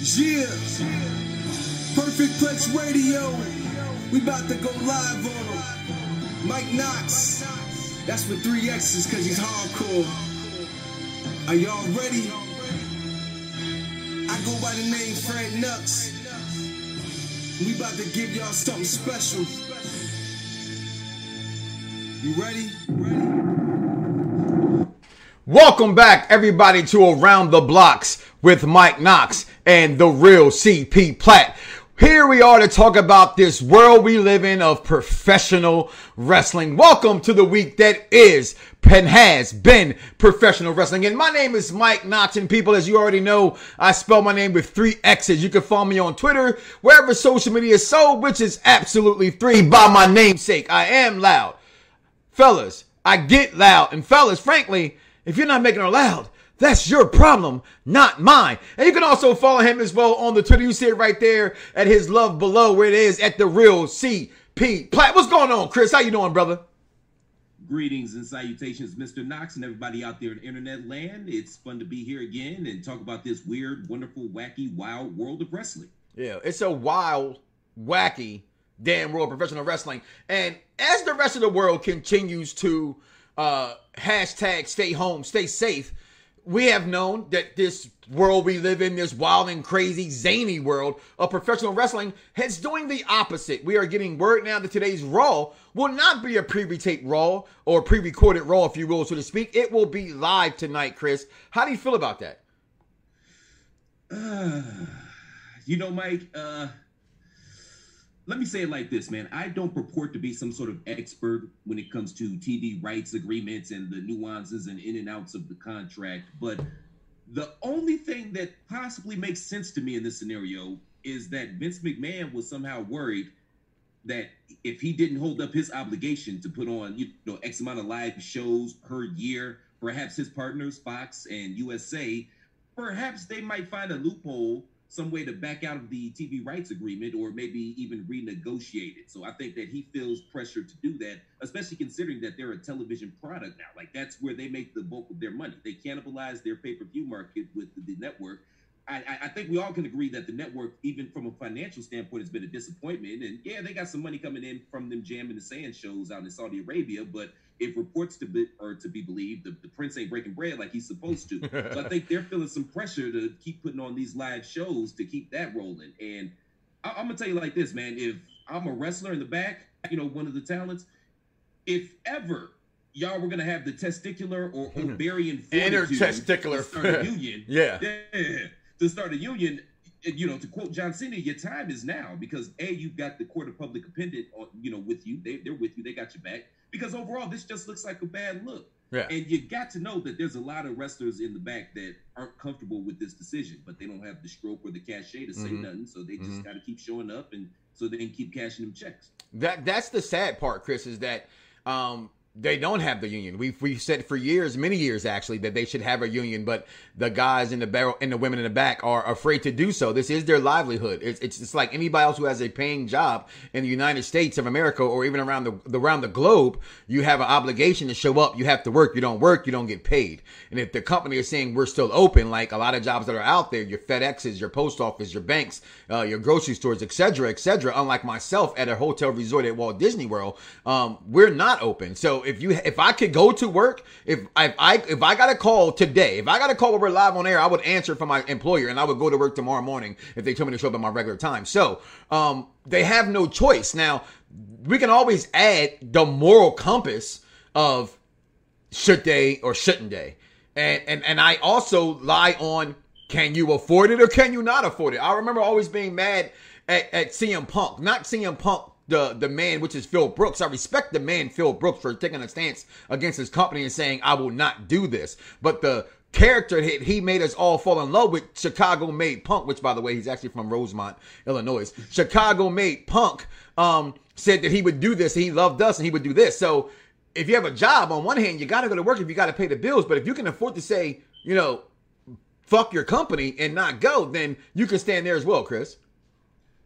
Yeah, Perfect Plex Radio. We about to go live on him. Mike Knox. That's with 3 X's cause he's hardcore. Are y'all ready? I go by the name Fred Nux. We about to give y'all something special. You ready? Welcome back, everybody, to Around the Blocks with Mike Knox and the real CP Platt. Here we are to talk about this world we live in of professional wrestling. Welcome to the week that is and has been professional wrestling. And my name is Mike Knox. And people, as you already know, I spell my name with 3 X's. You can follow me on Twitter, wherever social media is sold, which is absolutely 3 by my namesake. I am loud. Fellas, I get loud. And fellas, frankly, if you're not making it loud, that's your problem, not mine. And you can also follow him as well on the Twitter. You see it right there at his love below where it is at the real CP Platt. What's going on, Chris? How you doing, brother? Greetings and salutations, Mr. Knox and everybody out there in internet land. It's fun to be here again and talk about this weird, wonderful, wacky, wild world of wrestling. Yeah, it's a wild, wacky, damn world of professional wrestling. And as the rest of the world continues to hashtag stay home, stay safe, we have known that this world we live in, this wild and crazy, zany world of professional wrestling, is doing the opposite. We are getting word now that today's Raw will not be a pre-taped Raw or pre-recorded Raw, if you will, so to speak. It will be live tonight, Chris. How do you feel about that? Mike, let me say it like this, man. I don't purport to be some sort of expert when it comes to TV rights agreements and the nuances and in and outs of the contract. But the only thing that possibly makes sense to me in this scenario is that Vince McMahon was somehow worried that if he didn't hold up his obligation to put on, X amount of live shows per year, perhaps his partners, Fox and USA, perhaps they might find a loophole, some way to back out of the TV rights agreement or maybe even renegotiate it. So I think that he feels pressure to do that, especially considering that they're a television product now. Like, that's where they make the bulk of their money. They cannibalize their pay-per-view market with the network. I think we all can agree that the network, even from a financial standpoint, has been a disappointment. And yeah, they got some money coming in from them jamming the sand shows out in Saudi Arabia, but if reports are to be believed, the prince ain't breaking bread like he's supposed to. So I think they're feeling some pressure to keep putting on these live shows to keep that rolling. And I'm gonna tell you like this, man. If I'm a wrestler in the back, one of the talents, if ever y'all were gonna have the testicular or ovarian fortitude testicular to start a union, yeah, to start a union, to quote John Cena, your time is now, because you've got the court of public opinion with you. They're with you. They got your back. Because overall, this just looks like a bad look. Yeah. And you got to know that there's a lot of wrestlers in the back that aren't comfortable with this decision, but they don't have the stroke or the cachet to say nothing. So they just got to keep showing up, and so they can keep cashing them checks. That's the sad part, Chris, is that they don't have the union. We've said for years, many years actually, that they should have a union, but the guys in the barrel and the women in the back are afraid to do so. This is their livelihood. It's like anybody else who has a paying job in the United States of America or even around the globe. You have an obligation to show up. You have to work. You don't work, you don't get paid. And if the company is saying we're still open, like a lot of jobs that are out there, your FedExes, your post office, your banks, your grocery stores, etc., unlike myself at a hotel resort at Walt Disney World, we're not open. So if I could go to work, if I got a call today, if I got a call where we're live on air, I would answer for my employer and I would go to work tomorrow morning if they told me to show up at my regular time. So they have no choice. Now, we can always add the moral compass of should they or shouldn't they. And I also lie on, can you afford it or can you not afford it? I remember always being mad at CM Punk, not CM Punk, the man, which is Phil Brooks. I respect the man, Phil Brooks, for taking a stance against his company and saying, I will not do this. But the character he made us all fall in love with, Chicago made Punk, which, by the way, he's actually from Rosemont, Illinois. Chicago made Punk said that he would do this, and he loved us, and he would do this. So if you have a job, on one hand, you got to go to work if you got to pay the bills. But if you can afford to say, fuck your company and not go, then you can stand there as well, Chris.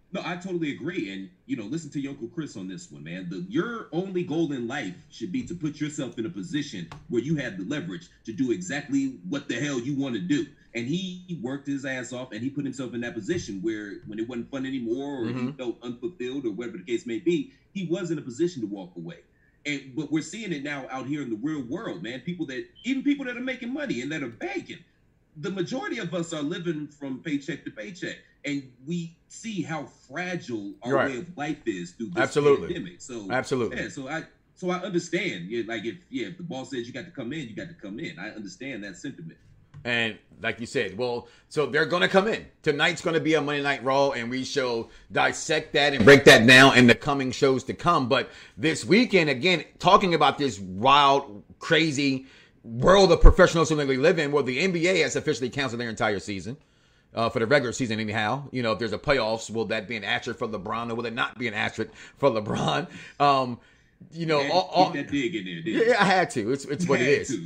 No, I totally agree. And, listen to your Uncle Chris on this one, man. Your only goal in life should be to put yourself in a position where you have the leverage to do exactly what the hell you want to do. And he worked his ass off, and he put himself in that position where when it wasn't fun anymore, or he felt unfulfilled, or whatever the case may be, he was in a position to walk away. But we're seeing it now out here in the real world, man. People that are making money and that are begging. The majority of us are living from paycheck to paycheck, and we see how fragile our way of life is through this pandemic. So absolutely, yeah. So I understand. Yeah, like if the boss says you got to come in, you got to come in. I understand that sentiment. And like you said, so they're going to come in. Tonight's going to be a Monday Night Raw, and we shall dissect that and break that down in the coming shows to come. But this weekend, again, talking about this wild, crazy world of professional wrestling we live in, where the NBA has officially canceled their entire season. For the regular season anyhow. If there's a playoffs, will that be an asterisk for LeBron, or will it not be an asterisk for LeBron? Keep that dig in there, didn't you? Yeah, I had to. It's what it is.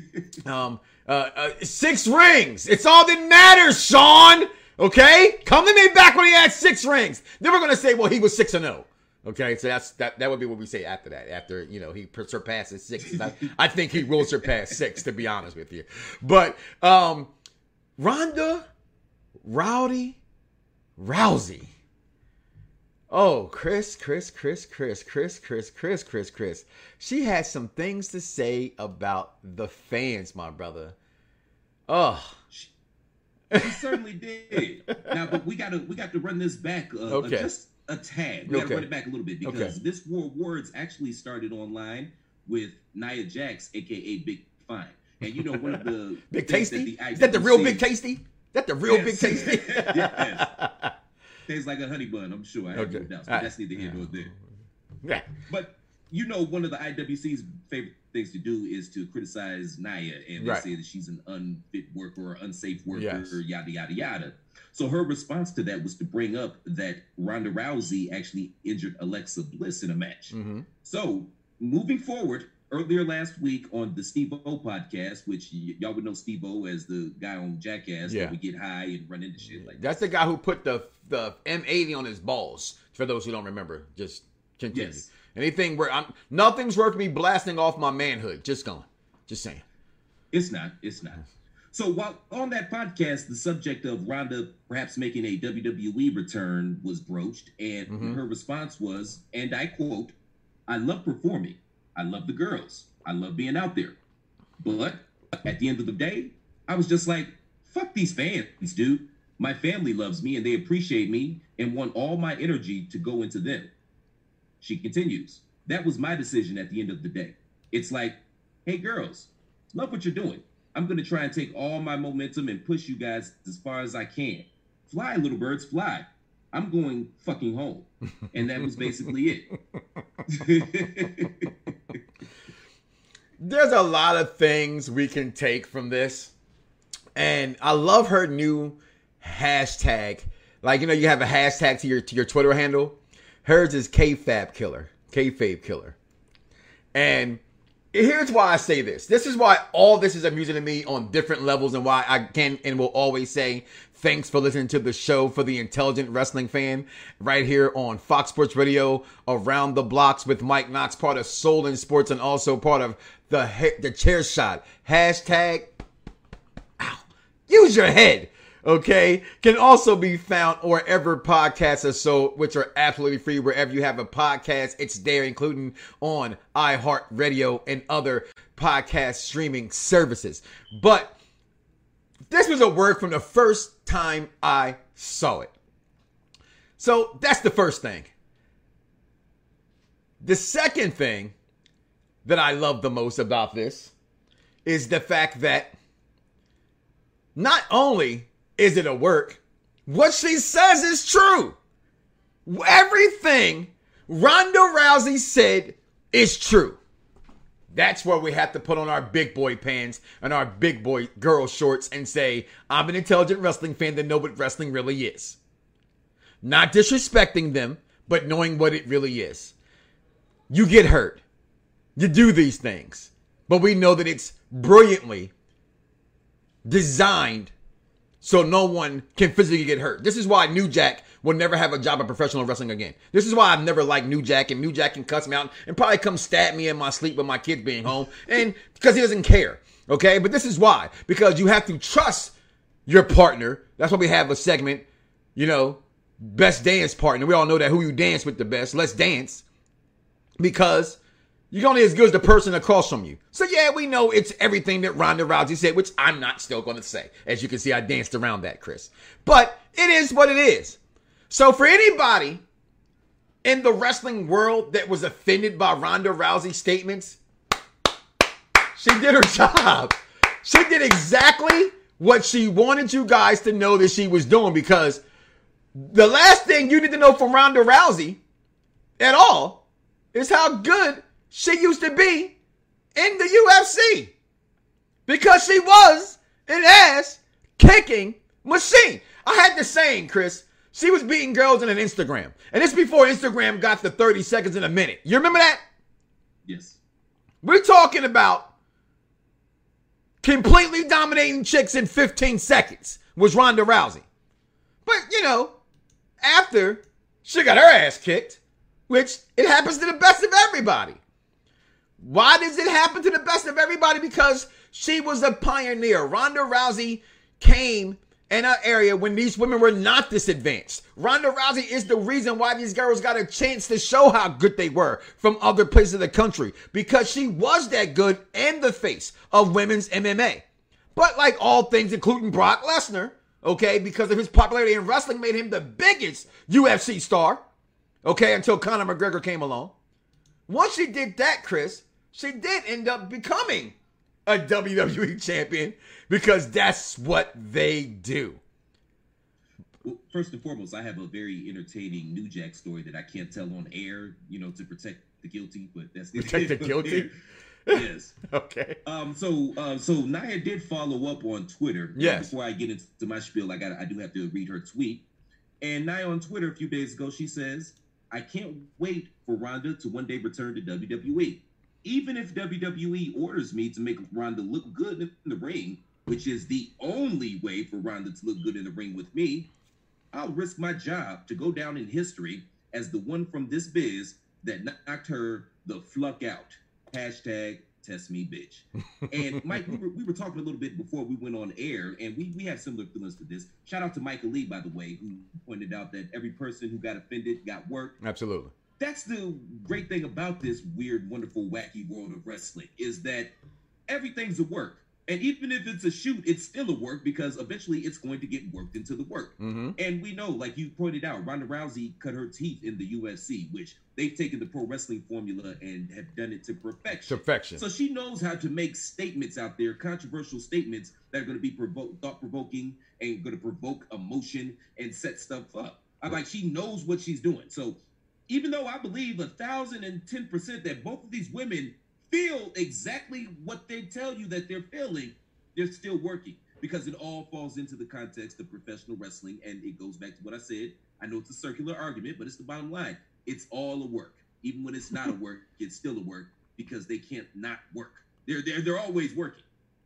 6 rings. It's all that matters, Sean. Okay? Come to me back when he had 6 rings. Then we're going to say, well, he was 6-0. Okay, so that would be what we say after that. After, he surpasses 6. I think he will surpass 6, to be honest with you. But Ronda Rousey. Oh, Chris. She has some things to say about the fans, my brother. Oh. She certainly did. Now, but we got to run this back just a tad. We got to run it back a little bit, because this war of words actually started online with Nia Jax, aka Big Fine. And one of the Big Tasty? Is that the real Big Tasty? That the real Big Tasty? Yes. Tastes like a honey bun, I'm sure. I have no doubts. But that's neither here nor there. Yeah. But one of the IWC's favorite things to do is to criticize Nia, and they say that she's an unfit worker or unsafe worker, yada yada yada. So her response to that was to bring up that Ronda Rousey actually injured Alexa Bliss in a match. Mm-hmm. So moving forward, earlier last week on the Steve-O podcast, which y'all would know Steve-O as the guy on Jackass that would get high and run into shit like that. That's the guy who put the M80 on his balls. For those who don't remember, just continue. Yes. Anything where nothing's worth me blasting off my manhood. Just saying. It's not. So while on that podcast, the subject of Ronda perhaps making a WWE return was broached, and her response was, and I quote, "I love performing. I love the girls. I love being out there. But at the end of the day, I was just like, fuck these fans, dude. My family loves me and they appreciate me and want all my energy to go into them." She continues, "That was my decision at the end of the day. It's like, hey girls, love what you're doing. I'm going to try and take all my momentum and push you guys as far as I can. Fly, little birds, fly. I'm going fucking home." And that was basically it. There's a lot of things we can take from this. And I love her new hashtag. Like, you have a hashtag to your Twitter handle. Hers is Kayfabe Killer. And here's why I say this. This is why all this is amusing to me on different levels, and why I can and will always say thanks for listening to the show for the intelligent wrestling fan right here on Fox Sports Radio, Around the Blocks with Mike Knox, part of Soul in Sports, and also part of the Chair Shot. Hashtag, use your head. Okay, can also be found wherever podcasts are sold, which are absolutely free. Wherever you have a podcast, it's there, including on iHeartRadio and other podcast streaming services. But this was a word from the first time I saw it. So that's the first thing. The second thing that I love the most about this is the fact that not only is it a work, what she says is true. Everything Ronda Rousey said is true. That's where we have to put on our big boy pants and our big boy girl shorts and say, I'm an intelligent wrestling fan that know what wrestling really is. Not disrespecting them, but knowing what it really is. You get hurt. You do these things. But we know that it's brilliantly designed so no one can physically get hurt. This is why New Jack will never have a job in professional wrestling again. This is why I've never liked New Jack, and New Jack can cuss me out and probably come stab me in my sleep with my kids being home, and because he doesn't care. Okay, but this is why, because you have to trust your partner. That's why we have a segment, best dance partner. We all know that who you dance with the best. Let's dance, because you're only as good as the person across from you. So yeah, we know it's everything that Ronda Rousey said, which I'm not still going to say. As you can see, I danced around that, Chris. But it is what it is. So for anybody in the wrestling world that was offended by Ronda Rousey's statements, she did her job. She did exactly what she wanted you guys to know that she was doing, because the last thing you need to know from Ronda Rousey at all is how good she used to be in the UFC, because she was an ass-kicking machine. I had the saying, Chris, she was beating girls in an Instagram. And it's before Instagram got to 30 seconds in a minute. You remember that? Yes. We're talking about completely dominating chicks in 15 seconds was Ronda Rousey. But, after she got her ass kicked, which it happens to the best of everybody. Why does it happen to the best of everybody? Because she was a pioneer. Ronda Rousey came in an area when these women were not this advanced. Ronda Rousey is the reason why these girls got a chance to show how good they were from other places of the country, because she was that good and the face of women's MMA. But like all things, including Brock Lesnar, okay, because of his popularity in wrestling, made him the biggest UFC star, okay, until Conor McGregor came along. Once she did that, Chris, she did end up becoming a WWE champion, because that's what they do. Well, first and foremost, I have a very entertaining New Jack story that I can't tell on air, to protect the guilty, but that's protect the guilty. Yes. Okay. So Nia did follow up on Twitter. Yes. Before I get into my spiel, I do have to read her tweet. And Nia on Twitter a few days ago, she says, "I can't wait for Ronda to one day return to WWE. Even if WWE orders me to make Ronda look good in the ring, which is the only way for Ronda to look good in the ring with me, I'll risk my job to go down in history as the one from this biz that knocked her the fluck out. Hashtag test me, bitch." And Mike, we were talking a little bit before we went on air, and we have similar feelings to this. Shout out to Michael Lee, by the way, who pointed out that every person who got offended got worked. Absolutely. That's the great thing about this weird, wonderful, wacky world of wrestling, is that everything's a work. And even if it's a shoot, it's still a work, because eventually it's going to get worked into the work. Mm-hmm. And we know, like you pointed out, Ronda Rousey cut her teeth in the UFC, which they've taken the pro wrestling formula and have done it to perfection. So she knows how to make statements out there, controversial statements that are going to be thought-provoking and going to provoke emotion and set stuff up. She knows what she's doing. So even though I believe 1,010% that both of these women feel exactly what they tell you that they're feeling, they're still working, because it all falls into the context of professional wrestling. And it goes back to what I said. I know it's a circular argument, but it's the bottom line. It's all a work. Even when it's not a work, it's still a work, because they can't not work. They're always working.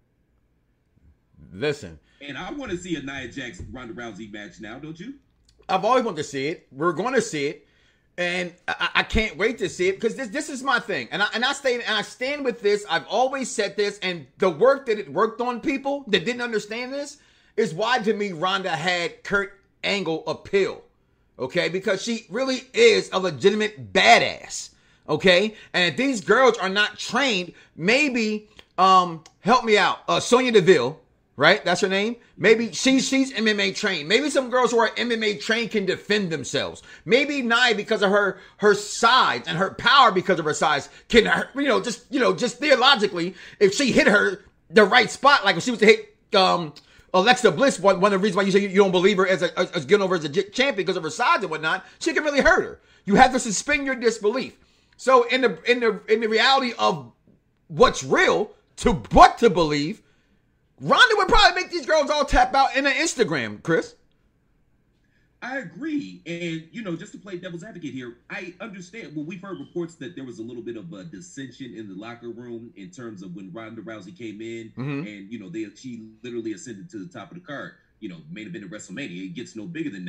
Listen. And I want to see a Nia Jax Ronda Rousey match now, don't you? I've always wanted to see it. We're going to see it. And I can't wait to see it, because this is my thing. And I stand with this. I've always said this. And the work that it worked on people that didn't understand this is why, to me, Ronda had Kurt Angle appeal. Okay? Because she really is a legitimate badass. Okay? And if these girls are not trained, maybe, help me out, Sonya Deville, right? That's her name. Maybe she's MMA trained. Maybe some girls who are MMA trained can defend themselves. Maybe Nia, because of her size and her power, because of her size, can, just theologically, if she hit her the right spot, like if she was to hit Alexa Bliss, one of the reasons why you say you don't believe her as getting over as a champion because of her size and whatnot, she can really hurt her. You have to suspend your disbelief. So in the reality of what's real to what to believe, Ronda would probably make these girls all tap out in an Instagram, Chris. I agree. And, just to play devil's advocate here, I understand. Well, we've heard reports that there was a little bit of a dissension in the locker room in terms of when Ronda Rousey came in, mm-hmm. and, she literally ascended to the top of the card, main event of WrestleMania. It gets no bigger than that.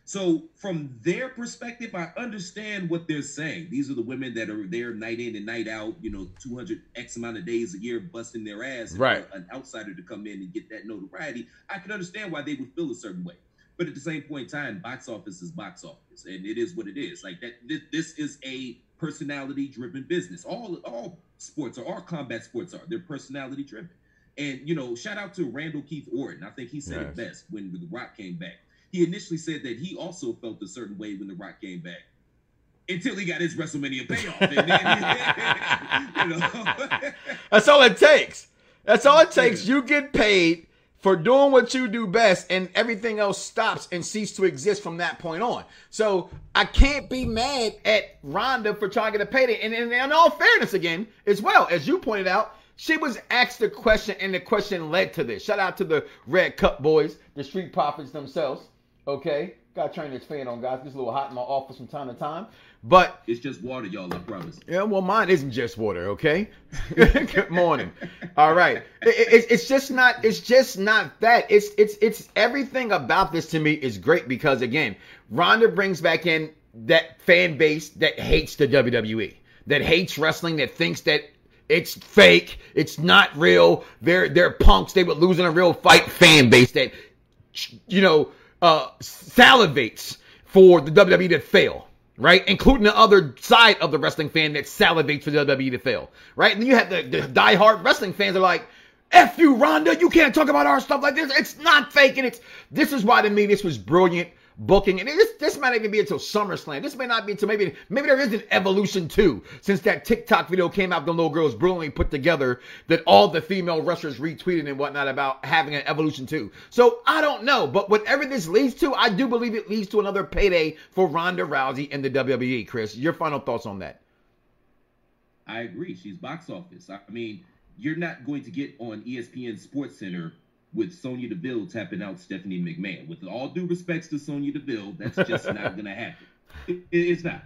So from their perspective, I understand what they're saying. These are the women that are there night in and night out, 200 X amount of days a year busting their ass. And right. For an outsider to come in and get that notoriety, I can understand why they would feel a certain way. But at the same point in time, box office is box office, and it is what it is. Like that, this is a personality-driven business. All sports all combat sports are. They're personality-driven. And shout out to Randall Keith Orton. I think he said it best when The Rock came back. He initially said that he also felt a certain way when The Rock came back, until he got his WrestleMania payoff. And then, That's all it takes. That's all it takes. You get paid for doing what you do best, and everything else stops and ceases to exist from that point on. So I can't be mad at Ronda for trying to get a payday. And in all fairness, again, as well, as you pointed out, she was asked the question, and the question led to this. Shout out to the Red Cup boys, the Street Profits themselves. Okay? Gotta turn this fan on, guys. It gets a little hot in my office from time to time. But it's just water, y'all, I promise. Yeah, well, mine isn't just water, okay? Good morning. All right. It's just not that. It's everything about this to me is great because, again, Ronda brings back in that fan base that hates the WWE, that hates wrestling, that thinks that it's fake, it's not real, they're punks, they would lose in a real fight fan base that, salivates for the WWE to fail, right? Including the other side of the wrestling fan that salivates for the WWE to fail, right? And then you have the diehard wrestling fans that are like, F you, Ronda, you can't talk about our stuff like this. It's not fake. And this is why to me this was brilliant booking. And this might not even be until SummerSlam. This may not be until maybe there is an Evolution 2, since that TikTok video came out, the little girls brilliantly put together that all the female wrestlers retweeted and whatnot about having an Evolution 2. So I don't know, but whatever this leads to, I do believe it leads to another payday for Ronda Rousey and the WWE. Chris, your final thoughts on that? I agree. She's box office. I mean, you're not going to get on ESPN SportsCenter with Sonya Deville tapping out Stephanie McMahon. With all due respects to Sonya Deville, that's just not going to happen. It's not.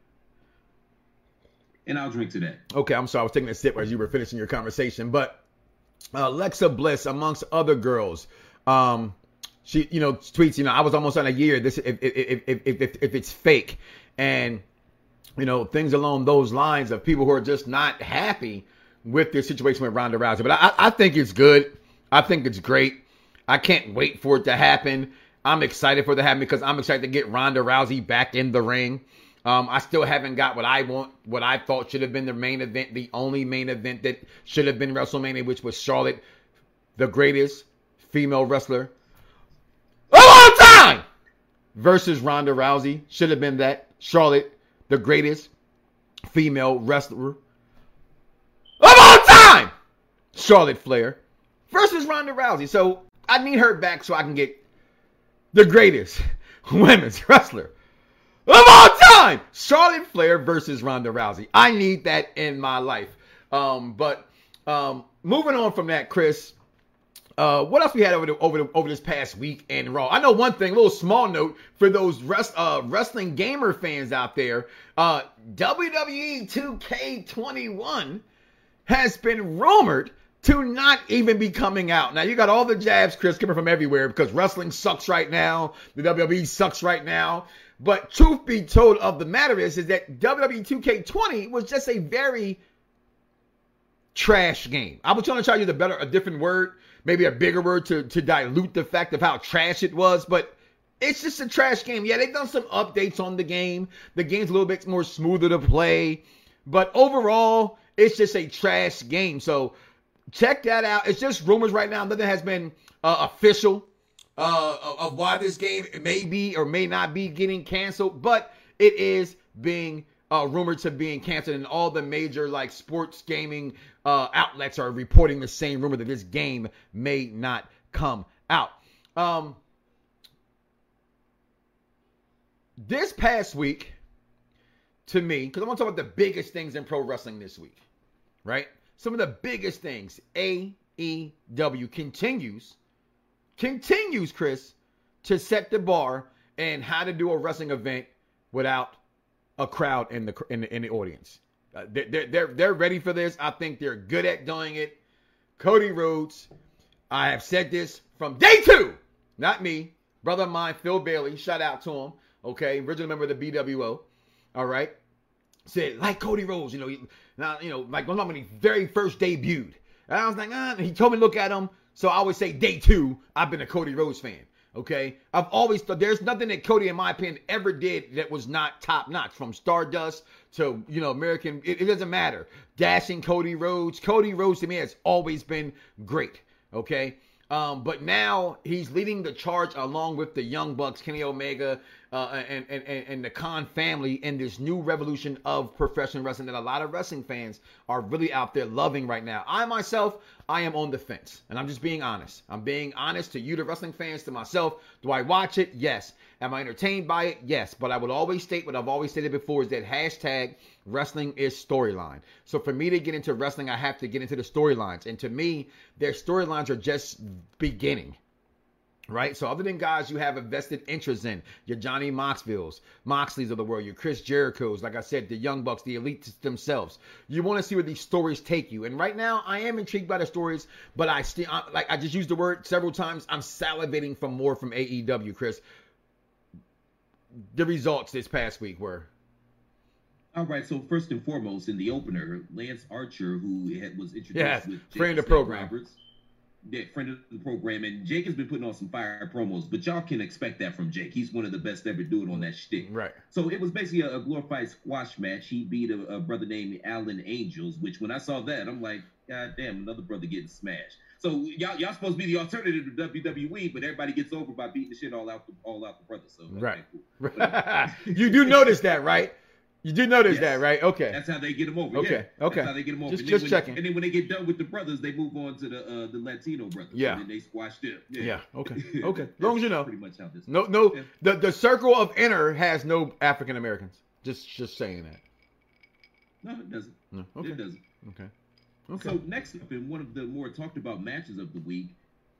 And I'll drink to that. Okay, I'm sorry. I was taking a sip as you were finishing your conversation. But Alexa Bliss, amongst other girls, she, tweets, I was almost on a year. This, if it's fake, and things along those lines of people who are just not happy with their situation with Ronda Rousey. But I think it's good. I think it's great. I can't wait for it to happen. I'm excited for it to happen because I'm excited to get Ronda Rousey back in the ring. I still haven't got what I want, what I thought should have been the main event, the only main event that should have been WrestleMania, which was Charlotte, the greatest female wrestler of all time, versus Ronda Rousey. Should have been that. Charlotte, the greatest female wrestler of all time, Charlotte Flair, versus Ronda Rousey. So I need her back so I can get the greatest women's wrestler of all time, Charlotte Flair versus Ronda Rousey. I need that in my life. But moving on from that, Chris, what else we had over this past week in Raw? I know one thing, a little small note for those wrestling gamer fans out there. WWE 2K21 has been rumored to not even be coming out. Now, you got all the jabs, Chris, coming from everywhere because wrestling sucks right now. The WWE sucks right now. But truth be told of the matter is that WWE 2K20 was just a very trash game. I was trying to try to use a different word, maybe a bigger word to dilute the fact of how trash it was, but it's just a trash game. Yeah, they've done some updates on the game. The game's a little bit more smoother to play, but overall, it's just a trash game. So check that out. It's just rumors right now. Nothing has been official of why this game may be or may not be getting canceled, but it is being rumored to being canceled, and all the major sports gaming outlets are reporting the same rumor that this game may not come out. This past week, to me, because I want to talk about the biggest things in pro wrestling this week, right? Some of the biggest things. AEW continues, Chris, to set the bar and how to do a wrestling event without a crowd in the audience. They're ready for this. I think they're good at doing it. Cody Rhodes, I have said this from day 2, not me. brother of mine, Phil Bailey, shout out to him, okay, original member of the BWO, all right, said, like Cody Rhodes, like when he very first debuted. And I was like, he told me to look at him, so I always say day 2, I've been a Cody Rhodes fan. Okay, I've always thought there's nothing that Cody, in my opinion, ever did that was not top notch. From Stardust to American, it doesn't matter. Dashing Cody Rhodes to me has always been great. Okay, but now he's leading the charge along with the Young Bucks, Kenny Omega, and the Khan family in this new revolution of professional wrestling that a lot of wrestling fans are really out there loving right now. I am on the fence, and I'm just being honest. I'm being honest to you, the wrestling fans, to myself. Do I watch it? Yes. Am I entertained by it? Yes. But I would always state what I've always stated before, is that hashtag wrestling is storyline. So for me to get into wrestling, I have to get into the storylines. And to me, their storylines are just beginning. Right? So other than guys you have a vested interest in, your Johnny Moxleys of the world, your Chris Jerichos, like I said, the Young Bucks, the elites themselves. You want to see where these stories take you. And right now, I am intrigued by the stories, but I just used the word several times, I'm salivating for more from AEW, Chris. The results this past week were... All right, so first and foremost, in the opener, Lance Archer, who was introduced with friend of the program. Roberts. Yeah, friend of the program, and Jake has been putting on some fire promos, but y'all can expect that from Jake. He's one of the best ever doing on that shtick. Right. So it was basically a glorified squash match. He beat a brother named Alan Angels, which when I saw that, I'm like, God damn, another brother getting smashed. So y'all supposed to be the alternative to WWE, but everybody gets over by beating the shit all out the brother. So right. Okay, cool. You do notice that, right? You do notice that, right? Okay. That's how they get them over. Okay. Yeah. Okay. That's how they get them over. Just checking. And then when they get done with the brothers, they move on to the Latino brothers. Yeah. And then they squash them. Yeah. Okay. Okay. As long as you know. Pretty much how this. No. Yeah. The circle of inner has no African Americans. Just saying that. No, it doesn't. No. Okay. It doesn't. Okay. So next up, in one of the more talked about matches of the week,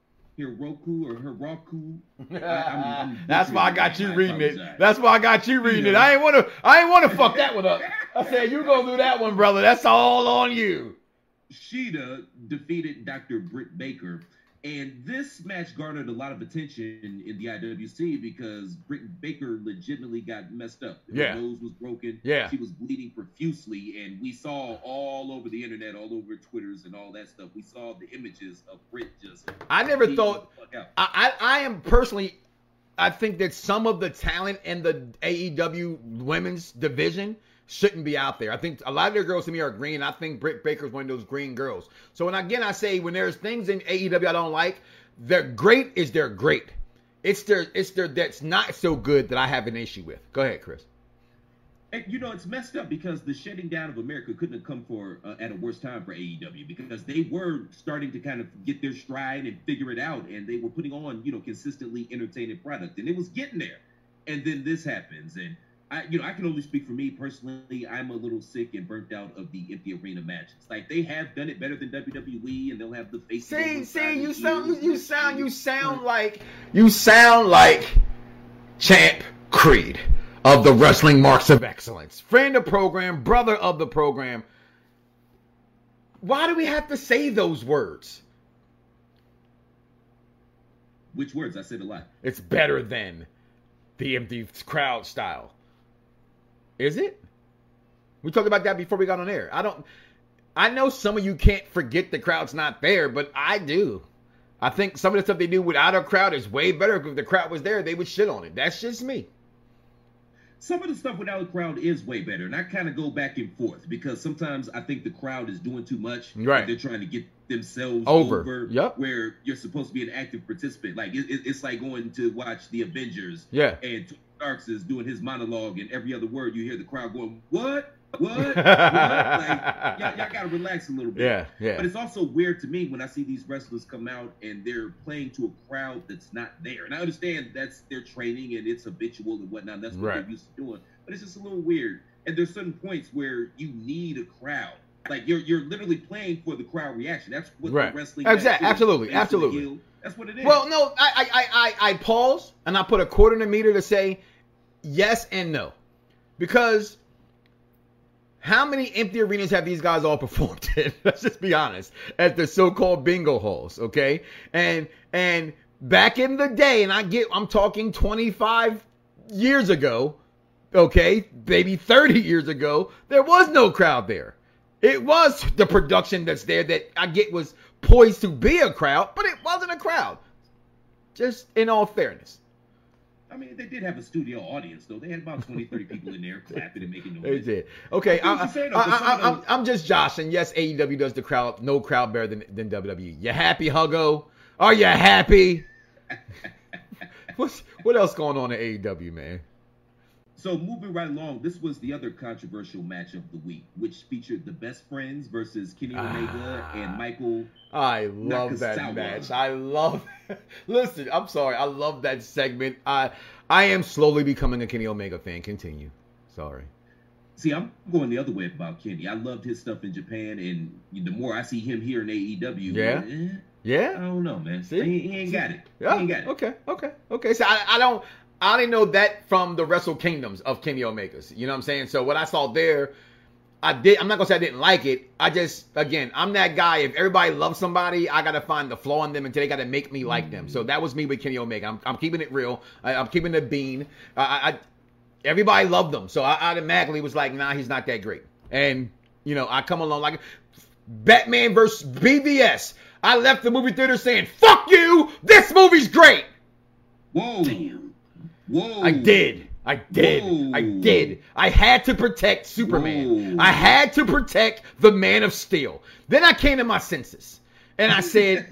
Hiroku. That's why I got you reading it. That's why I got you reading it. I ain't want to fuck that one up. I said you gonna do that one, brother. That's all on you. Shida defeated Dr. Britt Baker, and this match garnered a lot of attention in the IWC because Britt Baker legitimately got messed up. Her nose was broken. Yeah. She was bleeding profusely, and we saw all over the internet, all over Twitters and all that stuff. We saw the images of Britt just. I never thought. I am personally. I think that some of the talent in the AEW women's division shouldn't be out there. I think a lot of their girls to me are green. I think Britt Baker's one of those green girls. So I say when there's things in AEW I don't like, they're great. It's their that's not so good that I have an issue with. Go ahead, Chris. And, it's messed up because the shutting down of America couldn't have come at a worse time for AEW because they were starting to kind of get their stride and figure it out, and they were putting on, consistently entertaining product, and it was getting there. And then this happens, and I can only speak for me personally. I'm a little sick and burnt out of the empty arena matches. Like, they have done it better than WWE, and they'll have the face. You sound like Champ Creed of the Wrestling Marks of Excellence. Friend of the program, brother of the program. Why do we have to say those words? Which words? I said a lot. It's better than the empty crowd style. Is it? We talked about that before we got on air. I know some of you can't forget the crowd's not there, but I do. I think some of the stuff they do without a crowd is way better. If the crowd was there, they would shit on it. That's just me. Some of the stuff without a crowd is way better, and I kind of go back and forth because sometimes I think the crowd is doing too much. Right. They're trying to get themselves over. Yep. Where you're supposed to be an active participant. Like it's like going to watch the Avengers. Yeah. And Tony Stark is doing his monologue, and every other word you hear the crowd going, "What? What?" Like, y'all gotta relax a little bit. Yeah. But it's also weird to me when I see these wrestlers come out and they're playing to a crowd that's not there. And I understand that's their training and it's habitual and whatnot. That's what they're used to doing. But it's just a little weird. And there's certain points where you need a crowd. Like you're literally playing for the crowd reaction. That's what the wrestling is. Absolutely. That's what it is. Well, no, I pause and I put a quarter in the meter to say yes and no, because how many empty arenas have these guys all performed in? Let's just be honest, at the so-called bingo halls, okay? And back in the day, and I'm talking 25 years ago, okay, maybe 30 years ago, there was no crowd there. It was the production that's there that I get was poised to be a crowd, but it wasn't a crowd. Just in all fairness. I mean, they did have a studio audience, though. They had about 20, 30 people in there clapping and making noise. They did. Okay, I'm just joshing. Yes, AEW does no crowd better than WWE. You happy, Huggo? Are you happy? What else going on in AEW, man? So moving right along, this was the other controversial match of the week, which featured the Best Friends versus Kenny Omega and Michael. I love that match. I love. Listen, I'm sorry. I love that segment. I am slowly becoming a Kenny Omega fan. Continue. Sorry. See, I'm going the other way about Kenny. I loved his stuff in Japan, and the more I see him here in AEW, yeah. I don't know, man. See? He ain't got it. Yeah. He ain't got it. Okay. So I didn't know that from the Wrestle Kingdoms of Kenny Omega's. You know what I'm saying? So what I saw there, I'm not going to say I didn't like it. I'm that guy. If everybody loves somebody, I got to find the flaw in them until they got to make me like them. So that was me with Kenny Omega. I'm keeping it real. I'm keeping the bean. Everybody loved him. So I automatically was like, nah, he's not that great. And, I come along like Batman versus BVS. I left the movie theater saying, fuck you. This movie's great. Whoa. Damn. Whoa. I did. Whoa. I did. I had to protect Superman. Whoa. I had to protect the Man of Steel. Then I came to my senses. And I said,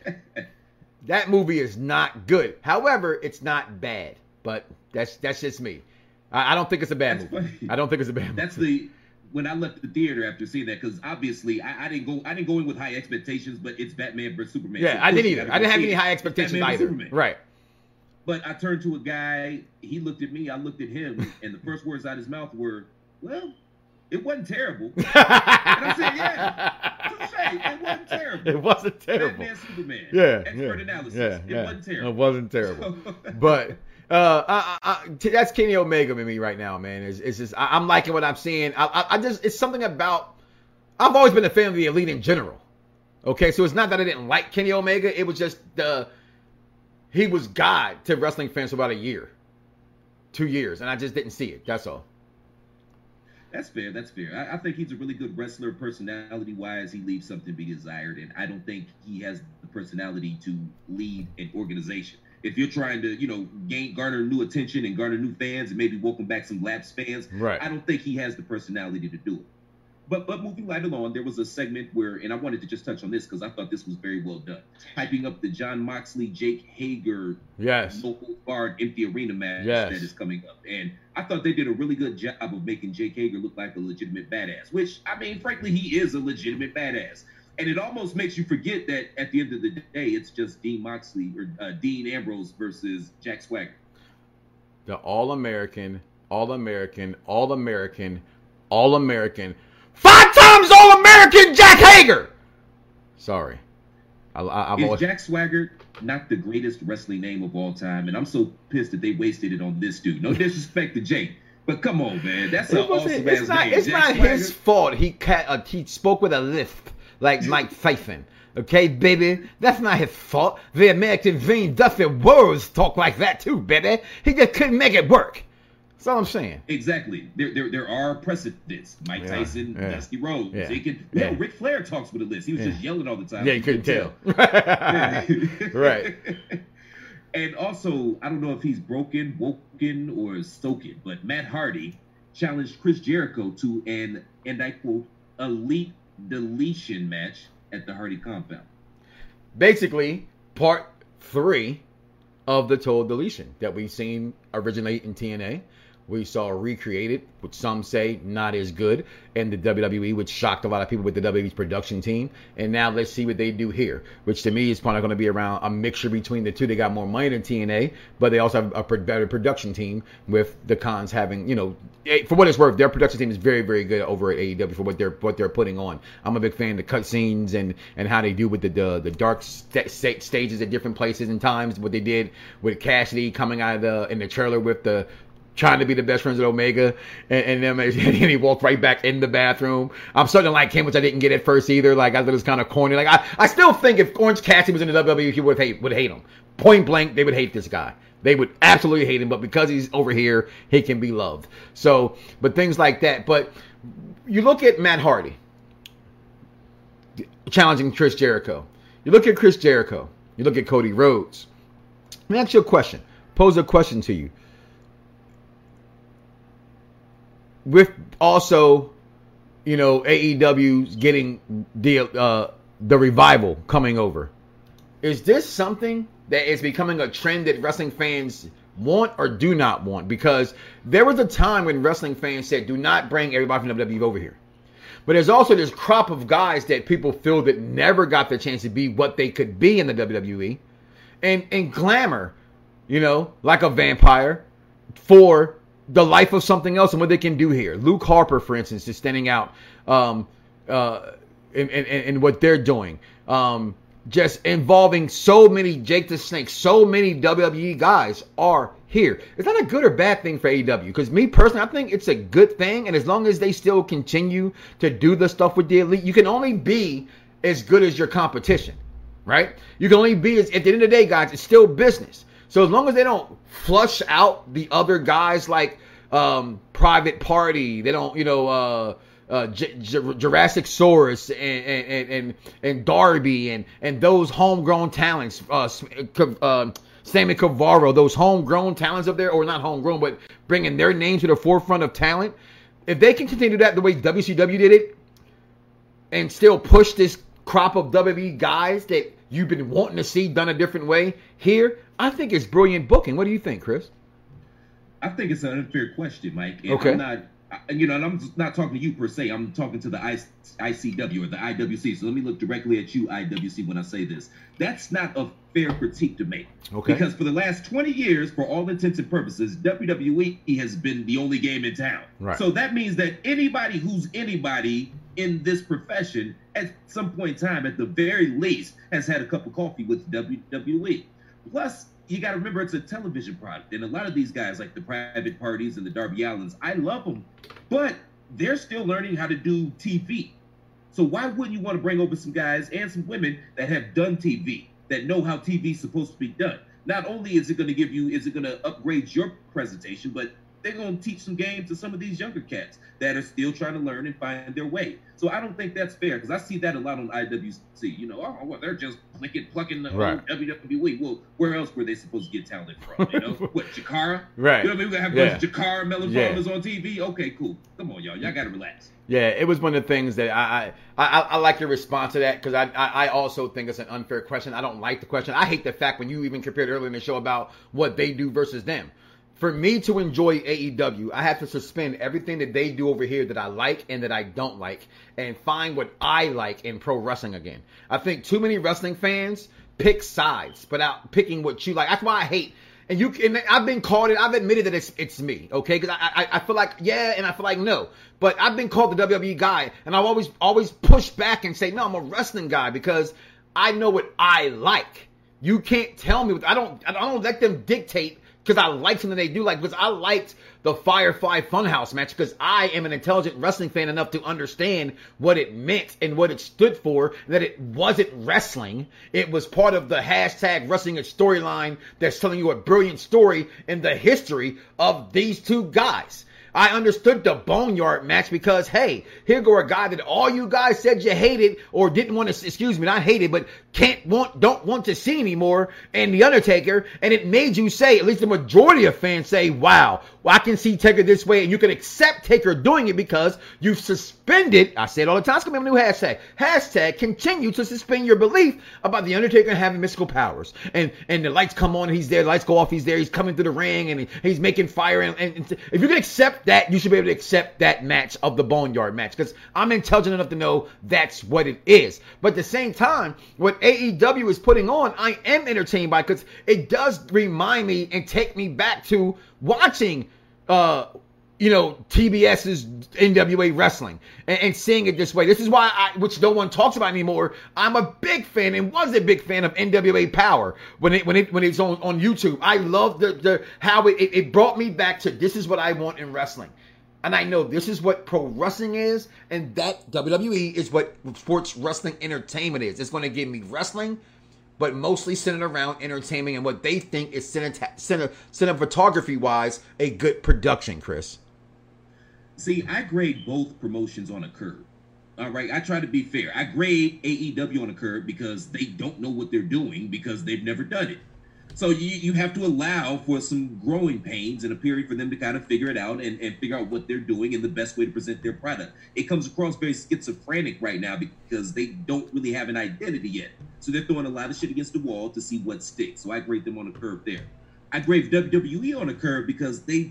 that movie is not good. However, it's not bad. But that's just me. I don't think it's a bad movie. Funny. I don't think it's a bad movie. When I left the theater after seeing that, because obviously I didn't go in with high expectations, but it's Batman versus Superman. Yeah, so I didn't either. I didn't have any high expectations either. Right. But I turned to a guy, he looked at me, I looked at him, and the first words out of his mouth were, well, it wasn't terrible. And I said, yeah, touché, it wasn't terrible. It wasn't terrible. Batman, Superman. Yeah. Expert analysis. It wasn't terrible. It wasn't terrible. But that's Kenny Omega with me right now, man. It's just, I'm liking what I'm seeing. It's something about, I've always been a fan of the Elite in general. Okay, so it's not that I didn't like Kenny Omega. It was just he was God to wrestling fans for about 2 years, and I just didn't see it. That's all. That's fair. I think he's a really good wrestler, personality-wise. He leaves something to be desired, and I don't think he has the personality to lead an organization. If you're trying to, garner new attention and garner new fans and maybe welcome back some lapsed fans, right. I don't think he has the personality to do it. But moving right along, there was a segment where, and I wanted to just touch on this because I thought this was very well done, hyping up the Jon Moxley, Jake Hager local guard empty arena match that is coming up. And I thought they did a really good job of making Jake Hager look like a legitimate badass, which, I mean, frankly, he is a legitimate badass. And it almost makes you forget that at the end of the day, it's just Dean Ambrose versus Jack Swagger. The All-American, 5-time All-American Jack Hager. Sorry. Jack Swagger not the greatest wrestling name of all time? And I'm so pissed that they wasted it on this dude. No disrespect to Jake, but come on, man. That's an awesome ass name. It's not his fault. He spoke with a lisp like Mike Tyson. Okay, baby? That's not his fault. The American Dream, Dustin Rhodes talk like that too, baby. He just couldn't make it work. That's all I'm saying. Exactly. There are precedents. Mike Tyson, Dusty Rhodes. Ric Flair talks with a list. He was just yelling all the time. Yeah, you couldn't tell. Right. And also, I don't know if he's woken, or stoken, but Matt Hardy challenged Chris Jericho to an, and I quote, elite deletion match at the Hardy compound. Basically, part 3 of the Total Deletion that we've seen originate in TNA. We saw recreated, which some say not as good, in the WWE, which shocked a lot of people with the WWE's production team. And now let's see what they do here, which to me is probably going to be around a mixture between the two. They got more money than TNA, but they also have a better production team with the Cons having, for what it's worth, their production team is very, very good over at AEW for what they're putting on. I'm a big fan of the cutscenes and how they do with the dark stages at different places and times. What they did with Cassidy coming out of in the trailer with the trying to be the best friends with Omega, and then he walked right back in the bathroom. I'm starting to like him, which I didn't get at first either. Like, I thought it was kind of corny. Like, I still think if Orange Cassidy was in the WWE, he would hate him. Point blank, they would hate this guy. They would absolutely hate him, but because he's over here, he can be loved. So, but things like that. But you look at Matt Hardy challenging Chris Jericho. You look at Chris Jericho. You look at Cody Rhodes. Let me ask you a question. Pose a question to you. With also, you know, AEW's getting the revival coming over. Is this something that is becoming a trend that wrestling fans want or do not want? Because there was a time when wrestling fans said, do not bring everybody from WWE over here. But there's also this crop of guys that people feel that never got the chance to be what they could be in the WWE. And glamour, you know, like a vampire for the life of something else and what they can do here. Luke Harper, for instance, is standing out in what they're doing. Just involving so many Jake the Snake, so many WWE guys are here. Is that a good or bad thing for AEW? Because me personally, I think it's a good thing. And as long as they still continue to do the stuff with the Elite, you can only be as good as your competition, right? You can only be, at the end of the day, guys, it's still business. So as long as they don't flush out the other guys like Private Party, they don't, you know, Jurassic Saurus and Darby and those homegrown talents, Sammy Guevara, those homegrown talents up there, or not homegrown, but bringing their name to the forefront of talent. If they can continue that the way WCW did it and still push this crop of WWE guys that you've been wanting to see done a different way here, I think it's brilliant booking. What do you think, Chris? I think it's an unfair question, Mike. And okay. I'm not, you know, and I'm not talking to you per se. I'm talking to the ICW or the IWC. So let me look directly at you, IWC, when I say this. That's not a fair critique to make. Okay. Because for the last 20 years, for all intents and purposes, WWE has been the only game in town. Right. So that means that anybody who's anybody in this profession at some point in time, at the very least, has had a cup of coffee with WWE. Plus, you got to remember it's a television product. And a lot of these guys, like the Private Parties and the Darby Allins, I love them, but they're still learning how to do TV. So why wouldn't you want to bring over some guys and some women that have done TV, that know how TV is supposed to be done? Not only is it going to upgrade your presentation, but they're going to teach some game to some of these younger cats that are still trying to learn and find their way. So I don't think that's fair, because I see that a lot on IWC. You know, oh, well, they're just plucking the right. WWE. Well, where else were they supposed to get talent from? You know, what, Jakara? Right. You know what I mean? We're going to have Jakara, Melon Farmers on TV. Okay, cool. Come on, y'all. Y'all got to relax. Yeah, it was one of the things that I like your response to that, because I also think it's an unfair question. I don't like the question. I hate the fact when you even compared earlier in the show about what they do versus them. For me to enjoy AEW, I have to suspend everything that they do over here that I like and that I don't like, and find what I like in pro wrestling again. I think too many wrestling fans pick sides without picking what you like. That's why I hate. And I've been called it. I've admitted that it's me, okay? Because I feel like yeah, and I feel like no. But I've been called the WWE guy, and I've always push back and say no, I'm a wrestling guy because I know what I like. You can't tell me. I don't let them dictate. Because I like something they do like, because I liked the Firefly Funhouse match, because I am an intelligent wrestling fan enough to understand what it meant and what it stood for, that it wasn't wrestling. It was part of the hashtag wrestling storyline that's telling you a brilliant story in the history of these two guys. I understood the Boneyard match because, hey, here go a guy that all you guys said you hated or didn't want to, not hated, but don't want to see anymore, and The Undertaker, and it made you say, at least the majority of fans say, wow, well, I can see Taker this way, and you can accept Taker doing it because you've suspended, I say it all the time, it's going to be a new hashtag continue to suspend your belief about The Undertaker having mystical powers, and the lights come on, and he's there, the lights go off, he's there, he's coming through the ring, and he's making fire, and if you can accept that, you should be able to accept that match of the Boneyard match, because I'm intelligent enough to know that's what it is. But at the same time, what AEW is putting on, I am entertained by, because it does remind me and take me back to watching TBS's NWA Wrestling and seeing it this way. This is why which no one talks about anymore. I'm a big fan and was a big fan of NWA Power when it was on YouTube. I love how it brought me back to this is what I want in wrestling. And I know this is what pro wrestling is, and that WWE is what sports wrestling entertainment is. It's going to give me wrestling, but mostly centered around entertainment and what they think is cinematography-wise a good production, Chris. See, I grade both promotions on a curve. All right, I try to be fair. I grade AEW on a curve because they don't know what they're doing because they've never done it. So you have to allow for some growing pains and a period for them to kind of figure it out and figure out what they're doing and the best way to present their product. It comes across very schizophrenic right now because they don't really have an identity yet. So they're throwing a lot of shit against the wall to see what sticks. So I grade them on a curve there. I grade WWE on a curve because they're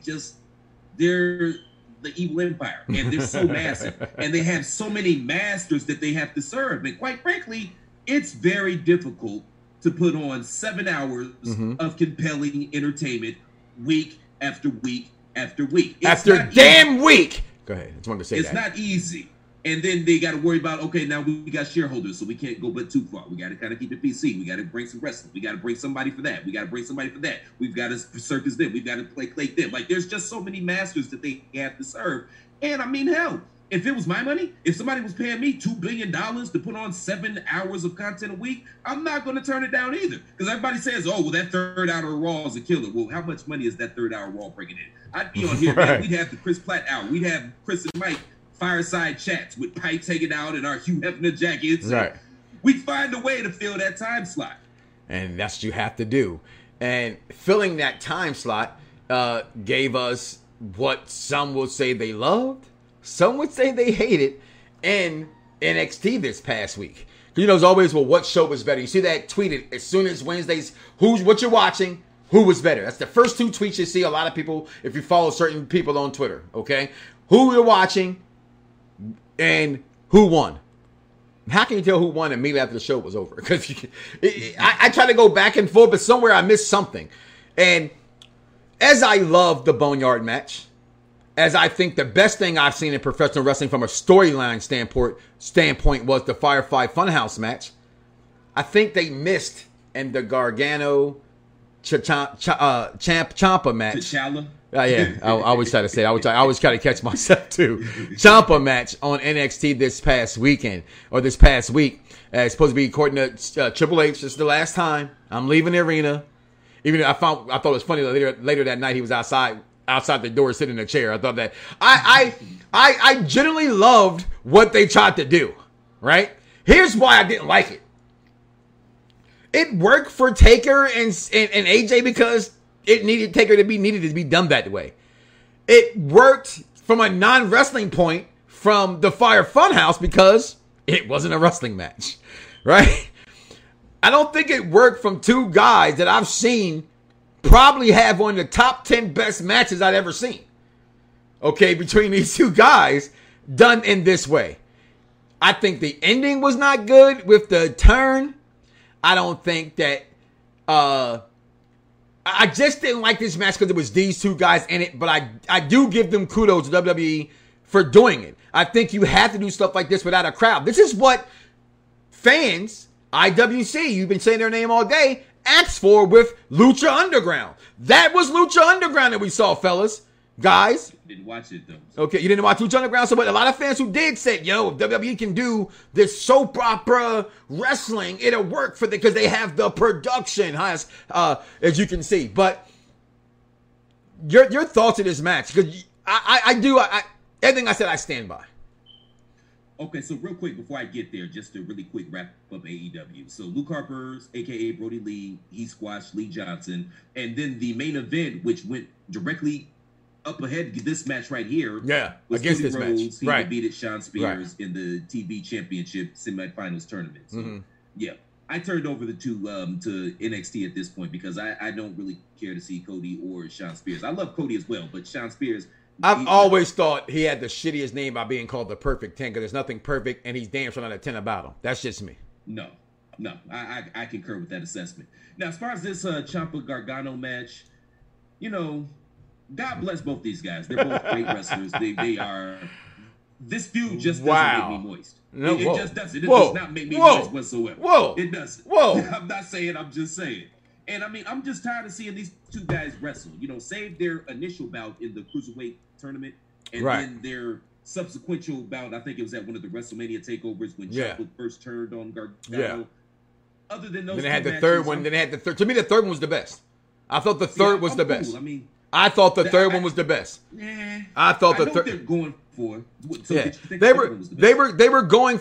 the evil empire and they're so massive and they have so many masters that they have to serve. And quite frankly, it's very difficult to put on 7 hours of compelling entertainment week after week after week. Week. Go ahead. I just wanted to say it's not easy. And then they got to worry about, okay, now we got shareholders, so we can't go but too far. We got to kind of keep it PC. We got to bring some wrestling. We got to bring somebody for that. We got to bring somebody for that. We've got to circus them. We've got to play them. Like, there's just so many masters that they have to serve. And I mean, hell, if it was my money, if somebody was paying me $2 billion to put on 7 hours of content a week, I'm not going to turn it down either. Because everybody says, oh, well, that third hour of Raw is a killer. Well, how much money is that third hour Raw bringing in? I'd be on here, right. Man. We'd have the Chris Platt hour. We'd have Chris and Mike fireside chats with pipes hanging out and our Hugh Hefner jackets. Right. We'd find a way to fill that time slot. And that's what you have to do. And filling that time slot gave us what some will say they loved, some would say they hated in NXT this past week. It's always, well, what show was better? You see that tweeted as soon as Wednesdays, what you're watching, who was better? That's the first 2 tweets you see. A lot of people, if you follow certain people on Twitter, okay? Who you're watching and who won. How can you tell who won immediately after the show was over? Because I try to go back and forth, but somewhere I missed something. And as I love the Boneyard match, as I think the best thing I've seen in professional wrestling from a storyline standpoint was the Firefly Funhouse match, I think they missed in the Gargano Ciampa match. T'Challa? Yeah, I always try to say it. I always try to catch myself too. Ciampa match on NXT this past weekend, or this past week. It's supposed to be, according to Triple H, this is the last time I'm leaving the arena. Even though I thought it was funny later that night he was outside the door sitting in a chair. I thought that I generally loved what they tried to do. Right? Here's why I didn't like it. It worked for Taker and AJ because it needed Taker to be done that way. It worked from a non-wrestling point from the Fire Funhouse because it wasn't a wrestling match, right? I don't think it worked from 2 guys that I've seen probably have one of the top 10 best matches I've ever seen. Okay, between these 2 guys done in this way. I think the ending was not good with the turn. I don't think that I just didn't like this match because it was these 2 guys in it, but I do give them kudos to WWE for doing it. I think you have to do stuff like this without a crowd. This is what fans, IWC, you've been saying their name all day, asked for with Lucha Underground. That was Lucha Underground that we saw, fellas. Guys. Didn't watch it, though. Okay, you didn't watch Lucha Underground, so but a lot of fans who did said, yo, if WWE can do this soap opera wrestling, it'll work for because they have the production, as you can see. But your thoughts of this match, because everything I said, I stand by. Okay, so real quick before I get there, just a really quick wrap up AEW. So Luke Harper, a.k.a. Brody Lee, he squashed Lee Johnson. And then the main event, which went directly up ahead, this match right here. Yeah, was against Cody this Rhodes. match. He Right. defeated Sean Spears in the TV Championship semifinals tournament. So, yeah, I turned over the 2 to NXT at this point because I don't really care to see Cody or Sean Spears. I love Cody as well, but Sean Spears... I've always thought he had the shittiest name by being called the Perfect 10 because there's nothing perfect and he's damn sure not a 10 about him. That's just me. No, I concur with that assessment. Now, as far as this Ciampa Gargano match, God bless both these guys. They're both great wrestlers. They are. This feud just doesn't make me moist. No, it just doesn't. It does not make me moist whatsoever. It doesn't. I'm not saying. I'm just saying. And I mean, I'm just tired of seeing these two guys wrestle. You know, save their initial bout in the Cruiserweight tournament, and then their subsequent bout. I think it was at one of the WrestleMania takeovers when Ciampa first turned on Gargano. Yeah. Other than those, then they had the third one. Then they had the third. To me, the third one was the best. I thought the third was the best. I mean, I thought the third one was the best. I thought the third. They're going for. So they were going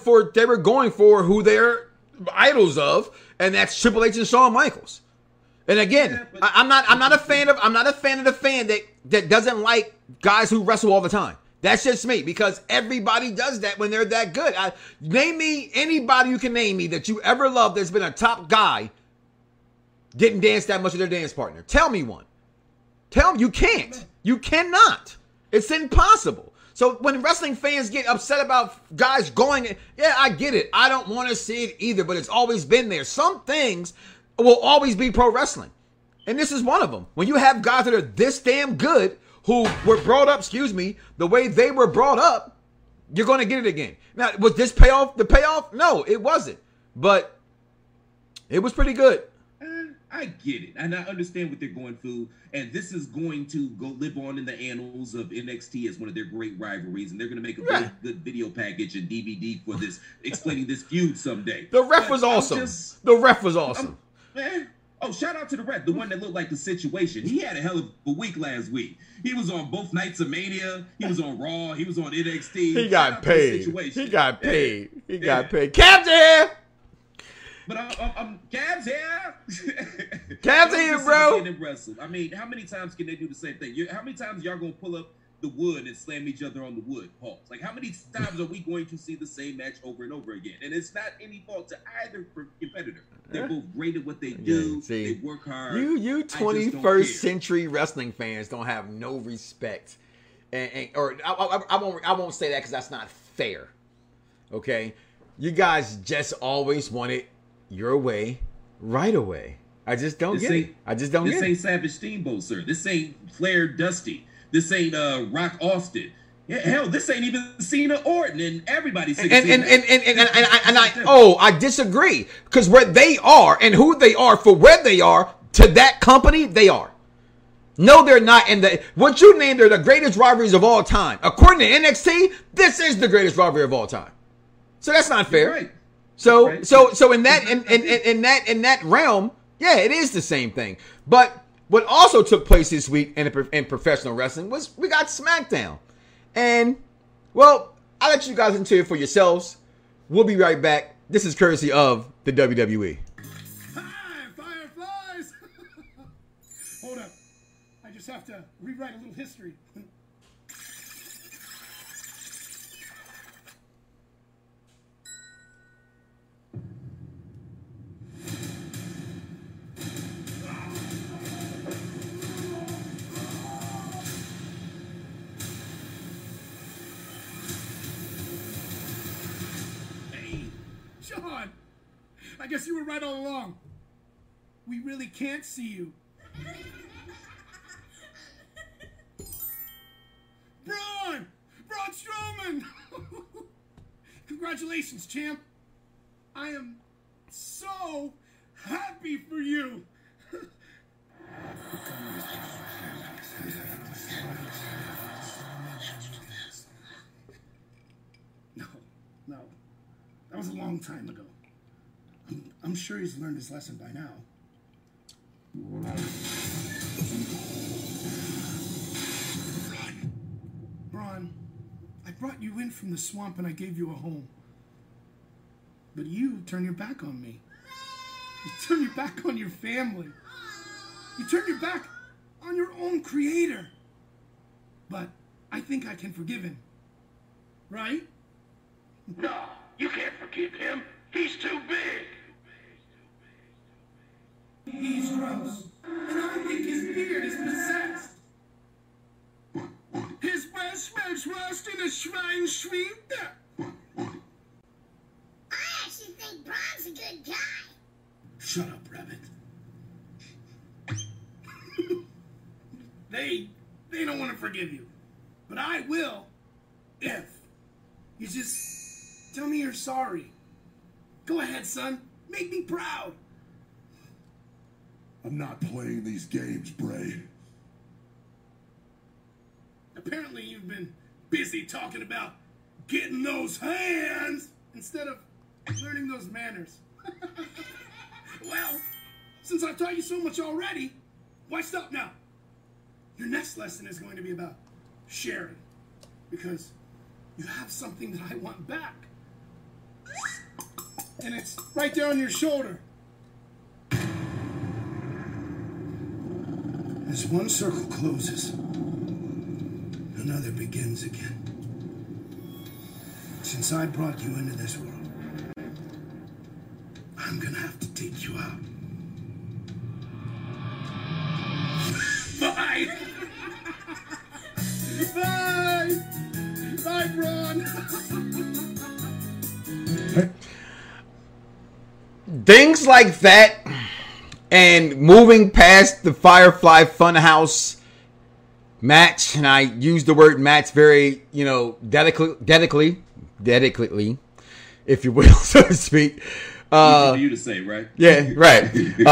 for who they're idols of, and that's Triple H and Shawn Michaels. And again, I'm not a fan of the fan that doesn't like guys who wrestle all the time. That's just me, because everybody does that when they're that good. Name me anybody you can name me that you ever loved that's been a top guy, didn't dance that much with their dance partner. Tell me one. Tell me. You can't. You cannot. It's impossible. So when wrestling fans get upset about guys going, yeah, I get it. I don't want to see it either, but it's always been there. Some things will always be pro wrestling. And this is one of them. When you have guys that are this damn good, who were brought up, the way they were brought up, you're going to get it again. Now, was this the payoff? No, it wasn't. But it was pretty good. I get it. And I understand what they're going through. And this is going to go live on in the annals of NXT as one of their great rivalries. And they're going to make a very good video package and DVD for this, explaining this feud someday. The ref was awesome. The ref was awesome. Oh, shout out to the ref, the one that looked like the Situation. He had a hell of a week last week. He was on both nights of Mania. He was on Raw. He was on NXT. He got paid. He got paid. He got paid. Cabs here. But I'm Cabs here. Cabs here, bro. I mean, how many times can they do the same thing? How many times y'all gonna pull up the wood and slam each other on the wood? Pause. Like, how many times are we going to see the same match over and over again? And it's not any fault to either competitor. They're both great at what they do. They work hard. You 21st century wrestling fans don't have no respect, or I won't say that because that's not fair. Okay, you guys just always want it your way, right away. I just don't get it. This ain't Savage Steamboat, sir. This ain't Flair Dusty. This ain't Rock Austin. Yeah, hell, this ain't even Cena Orton, and everybody's I disagree, because where they are and who they are for where they are to that company, they are. No, they're not. And what you named are the greatest rivalries of all time. According to NXT, this is the greatest rivalry of all time. So that's not fair. Right. So in that realm, yeah, it is the same thing. But what also took place this week in professional wrestling was we got SmackDown. And, well, I'll let you guys into it for yourselves. We'll be right back. This is courtesy of the WWE. Hi, Fireflies! Hold up. I just have to rewrite a little history. Sean, I guess you were right all along. We really can't see you. Braun Strowman! Congratulations, champ. I am so happy for you. No. That was a long time ago. I'm sure he's learned his lesson by now. Braun, I brought you in from the swamp and I gave you a home. But you turn your back on me. You turn your back on your family. You turn your back on your own creator. But I think I can forgive him. Right? No, you can't forgive him. He's too big. He's gross. And I think his beard is possessed. His breath smells worse than a Schweinschwein. I actually think Braun's a good guy. Shut up, Rabbit. They you don't want to forgive you. But I will if you just tell me you're sorry. Go ahead, son. Make me proud. I'm not playing these games, Bray. Apparently you've been busy talking about getting those hands instead of learning those manners. Well, since I've taught you so much already, why stop now? Your next lesson is going to be about sharing, because you have something that I want back. And it's right there on your shoulder. As one circle closes, another begins again. Since I brought you into this world, I'm gonna have to take you out. Bye! Bye! Bye, Braun! Things like that, and moving past the Firefly Funhouse match, and I use the word match very, delicately, if you will, so to speak. Easy for you to say, right? Yeah, right.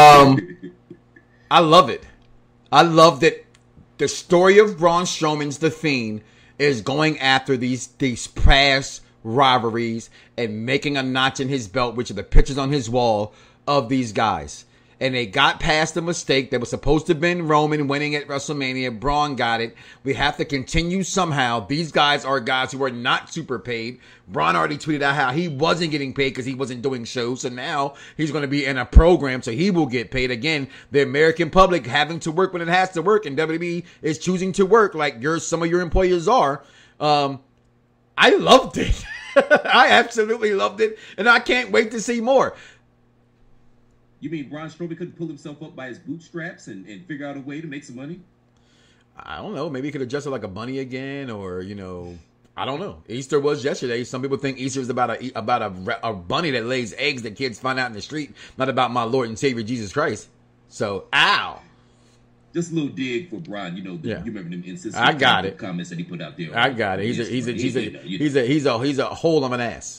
I love it. I love that the story of Braun Strowman's The Fiend is going after these past rivalries and making a notch in his belt, which are the pictures on his wall of these guys. And they got past the mistake that was supposed to have been Roman winning at WrestleMania. Braun got it. We have to continue somehow. These guys are guys who are not super paid. Braun already tweeted out how he wasn't getting paid because he wasn't doing shows. So now he's going to be in a program, so he will get paid. Again, the American public having to work when it has to work, and WWE is choosing to work like some of your employers are. I loved it. I absolutely loved it, and I can't wait to see more. You mean Braun Strowman couldn't pull himself up by his bootstraps and figure out a way to make some money? I don't know. Maybe he could have dressed like a bunny again, or I don't know. Easter was yesterday. Some people think Easter is about a bunny that lays eggs that kids find out in the street, not about my Lord and Savior Jesus Christ. So, ow. Just a little dig for Braun. You remember them instances. I got it. Comments that he put out there. I got it. He's a hole of an ass.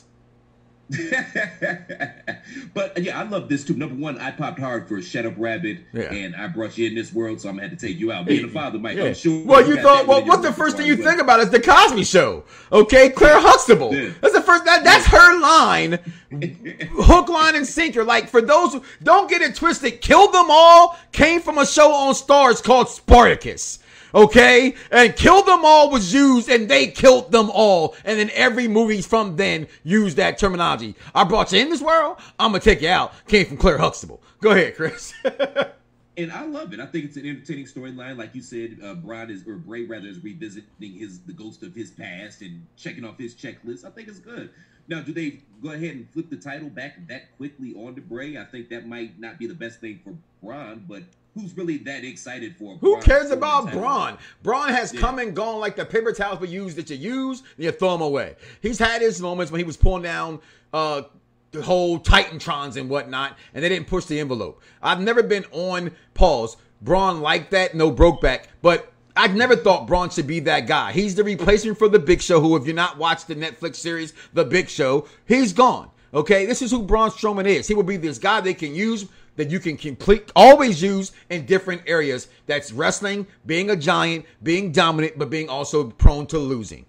But yeah, I love this too. Number one, I popped hard for Shut Up Rabbit, and I brought you in this world, so I'm gonna have to take you out. Being a father, Mike, I'm sure. Well, you thought, what's the first thing you think about is the Cosby Show? Okay, Claire Huxtable. Yeah. That's the first. That's her line, hook, line, and sinker. Like, for those who don't get it twisted, Kill Them All came from a show on Starz called Spartacus. Okay? And Kill Them All was used, and they killed them all. And then every movie from then used that terminology. I brought you in this world, I'm going to take you out. Came from Claire Huxtable. Go ahead, Chris. And I love it. I think it's an entertaining storyline. Like you said, Bray is revisiting the ghost of his past and checking off his checklist. I think it's good. Now, do they go ahead and flip the title back that quickly on to Bray? I think that might not be the best thing for Braun, but who's really that excited for? Who cares about Braun? Braun has come and gone like the paper towels we use that you use and you throw them away. He's had his moments when he was pulling down the whole Titantrons and whatnot, and they didn't push the envelope. I've never been on Braun like that, no Brokeback, but I've never thought Braun should be that guy. He's the replacement for The Big Show, who, if you're not watched the Netflix series, The Big Show, he's gone. Okay, this is who Braun Strowman is. He will be this guy they can use, that you can always use in different areas. That's wrestling, being a giant, being dominant, but being also prone to losing.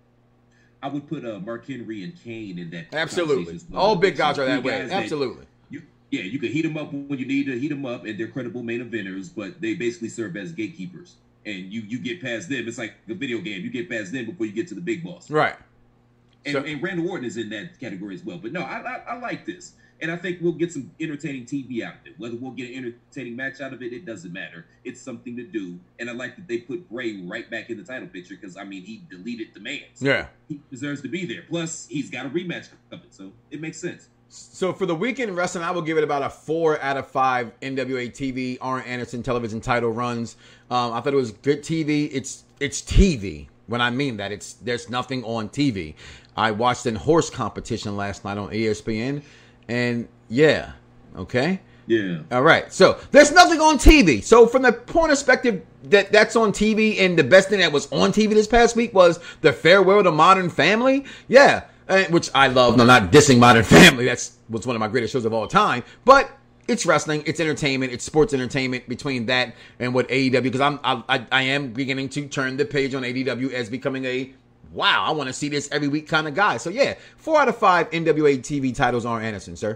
I would put Mark Henry and Kane in that. Absolutely. All big guys are that way. Absolutely. You can heat them up when you need to heat them up, and they're credible main eventers, but they basically serve as gatekeepers. And you get past them. It's like a video game. You get past them before you get to the big boss. Right. And Randy Orton is in that category as well. But no, I like this. And I think we'll get some entertaining TV out of it. Whether we'll get an entertaining match out of it, it doesn't matter. It's something to do. And I like that they put Bray right back in the title picture because, he deleted the man. So yeah. He deserves to be there. Plus, he's got a rematch coming. So it makes sense. So for the weekend wrestling, I will give it about a 4 out of 5 NWA TV, Arn Anderson television title runs. I thought it was good TV. It's TV. When I mean that, there's nothing on TV. I watched a horse competition last night on ESPN. And yeah, okay. Yeah. All right. So there's nothing on TV. So from the point of perspective that's on TV, and the best thing that was on TV this past week was the farewell to Modern Family. Yeah. Which I love. No, not dissing Modern Family. That's was one of my greatest shows of all time. But it's wrestling. It's entertainment. It's sports entertainment between that and what AEW. Because I am beginning to turn the page on AEW as becoming a wow, I want to see this every week kind of guy. So yeah, 4 out of 5 NWA TV titles are Anderson, sir.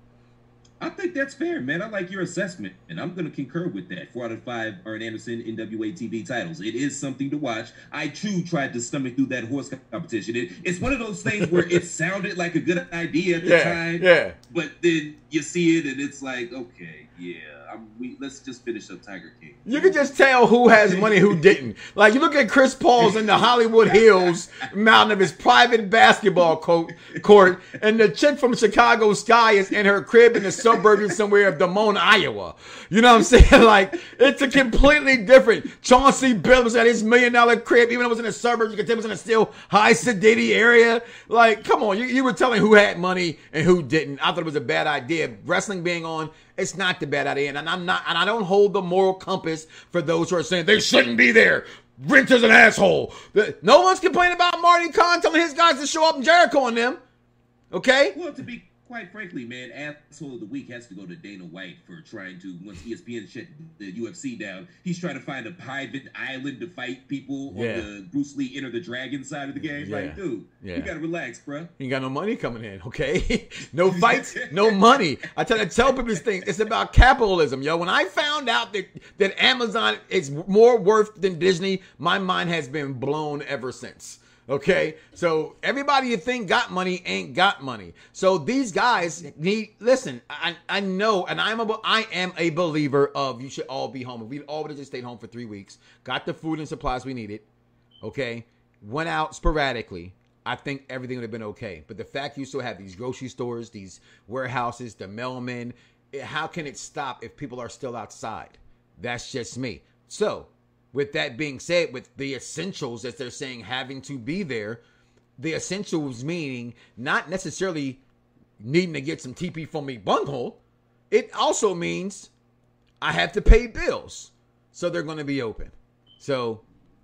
I think that's fair, man. I like your assessment, and I'm going to concur with that. 4 out of 5 Arn Anderson NWA TV titles. It is something to watch. I, too, tried to stomach through that horse competition. It's one of those things where it sounded like a good idea at the time, but then you see it, and it's like, okay, yeah, let's just finish up Tiger King. You can just tell who has money, who didn't. Like, you look at Chris Paul's in the Hollywood Hills mountain of his private basketball court, and the chick from Chicago Sky is in her crib in the suburbs somewhere of Des Moines, Iowa. You know what I'm saying? Like, it's a completely different. Chauncey Billups at his $1 million crib, even though it was in the suburbs, you could tell it was in a still high sedity area. Like, come on, you were telling who had money and who didn't. I thought it was a bad idea. Wrestling being on, it's not the bad idea, and I don't hold the moral compass for those who are saying they shouldn't be there. Vince is an asshole. No one's complaining about Marty Khan telling his guys to show up in Jericho on them. Okay? Well, to be quite frankly, man, asshole of the week has to go to Dana White for trying to, once ESPN shut the UFC down, he's trying to find a private island to fight people on the Bruce Lee Enter the Dragon side of the game. Like, dude, you gotta relax, bro. You ain't got no money coming in, okay? No fights, no money. I tell people these things. It's about capitalism, yo. When I found out that Amazon is more worth than Disney, my mind has been blown ever since. Okay, so everybody you think got money ain't got money. So these guys need, listen, I know, and I am a believer of you should all be home. If we all would have just stayed home for 3 weeks, got the food and supplies we needed, okay, went out sporadically, I think everything would have been okay. But the fact you still have these grocery stores, these warehouses, the mailmen, how can it stop if people are still outside? That's just me. So, with that being said, with the essentials, as they're saying, having to be there, the essentials meaning not necessarily needing to get some TP from me bunghole. It also means I have to pay bills. So they're going to be open. So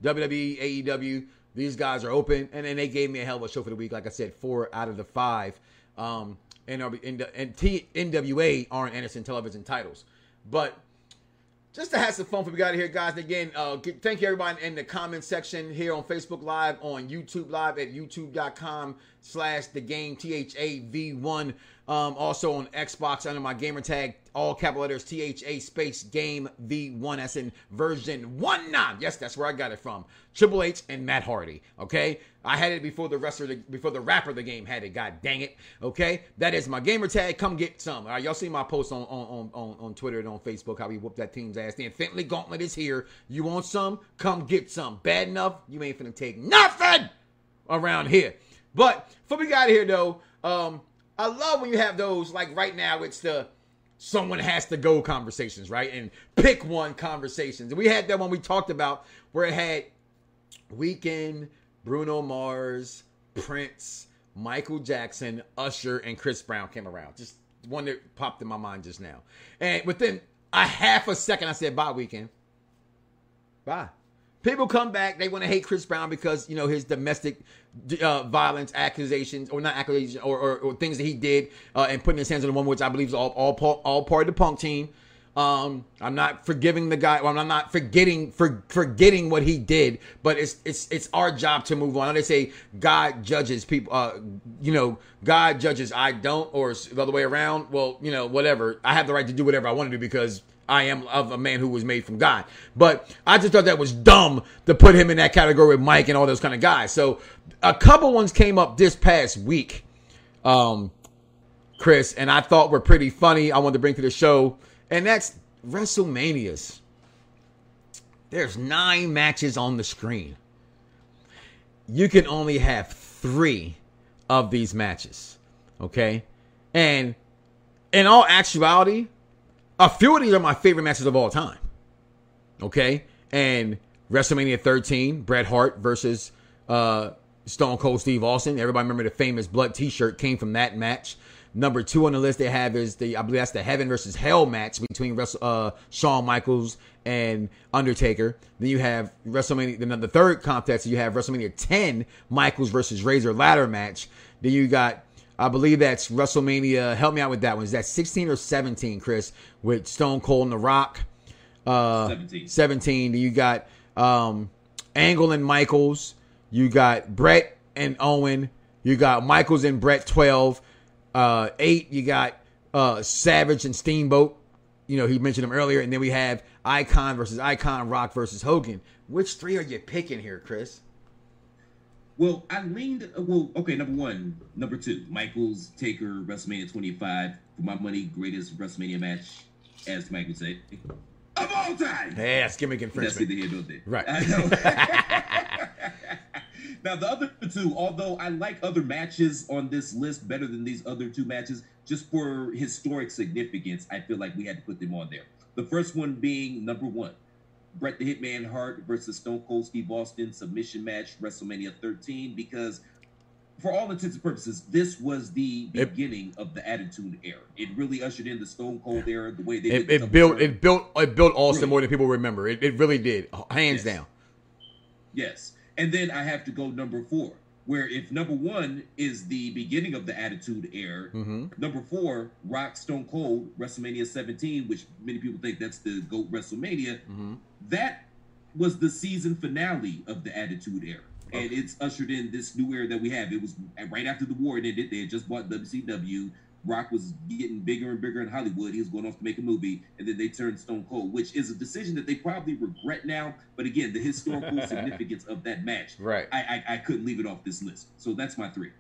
WWE, AEW, these guys are open. And then they gave me a hell of a show for the week. Like I said, 4 out of the 5 NWA Arn Anderson television titles. But just to have some fun before we got out of here, guys. Again, thank you everybody in the comment section here on Facebook Live, on YouTube Live at youtube.com/thegame, THAV1. Also on Xbox under my gamer tag, all capital letters, THA space game V1. That's in version 1.9. Yes, that's where I got it from. Triple H and Matt Hardy. Okay, I had it before the rapper of the game had it. God dang it. Okay, that is my gamer tag. Come get some. All right, y'all see my post on Twitter and on Facebook how we whooped that team's ass. The Infinity Gauntlet is here. You want some? Come get some. Bad enough? You ain't finna take nothing around here. But before we got here though, I love when you have those, like right now, it's the someone has to go conversations, right? And pick one conversations. And we had that one we talked about where it had Weeknd, Bruno Mars, Prince, Michael Jackson, Usher, and Chris Brown came around. Just one that popped in my mind just now. And within a half a second, I said, bye, Weeknd. Bye. People come back, they want to hate Chris Brown because, you know, his domestic violence accusations, or not accusations, or things that he did, and putting his hands on the woman, which I believe is all part of the Punk team. I'm not forgiving the guy. Well, I'm not forgetting what he did, but it's our job to move on. They say God judges people. God judges. I don't, or the other way around. Well, you know, whatever. I have the right to do whatever I want to do because I am of a man who was made from God. But I just thought that was dumb to put him in that category with Mike and all those kind of guys. So a couple ones came up this past week, Chris, and I thought were pretty funny. I wanted to bring to the show, and that's WrestleManias. There's 9 matches on the screen. You can only have 3 of these matches, okay? And in all actuality, a few of these are my favorite matches of all time. Okay? And WrestleMania 13, Bret Hart versus Stone Cold Steve Austin. Everybody remember the famous blood t-shirt came from that match. Number 2 on the list they have is I believe that's the Heaven versus Hell match between Shawn Michaels and Undertaker. Then you have WrestleMania. Then the third contest, you have WrestleMania 10 Michaels versus Razor ladder match. Then you got, I believe that's WrestleMania. Help me out with that one. Is that 16 or 17, Chris? With Stone Cold and The Rock. 17. Then you got Angle and Michaels. You got Brett and Owen. You got Michaels and Brett 12. 8, you got Savage and Steamboat. You know, he mentioned them earlier. And then we have Icon versus Icon, Rock versus Hogan. Which 3 are you picking here, Chris? Well, I leaned. Well, okay, number 1. Number 2, Michaels, Taker, WrestleMania 25. For my money, greatest WrestleMania match, as Mike would say, of all time. Hey, that's gimmick infringement. That's the here, right. I know. Now, the other 2, although I like other matches on this list better than these other 2 matches, just for historic significance, I feel like we had to put them on there. The first one being number 1, Bret the Hitman Hart versus Stone Cold Steve Austin submission match, WrestleMania 13, because for all intents and purposes, this was the beginning of the Attitude Era. It really ushered in the Stone Cold era, the way they did it built Austin more than people remember. It really did, hands down. Yes. And then I have to go number 4, where if number 1 is the beginning of the Attitude Era, number 4, Rock Stone Cold, WrestleMania 17, which many people think that's the GOAT WrestleMania, that was the season finale of the Attitude Era. And it's ushered in this new era that we have. It was right after the war ended. They had just bought WCW. Rock was getting bigger and bigger in Hollywood. He was going off to make a movie, and then they turned Stone Cold, which is a decision that they probably regret now. But again, the historical significance of that match, right? I couldn't leave it off this list. So that's my 3.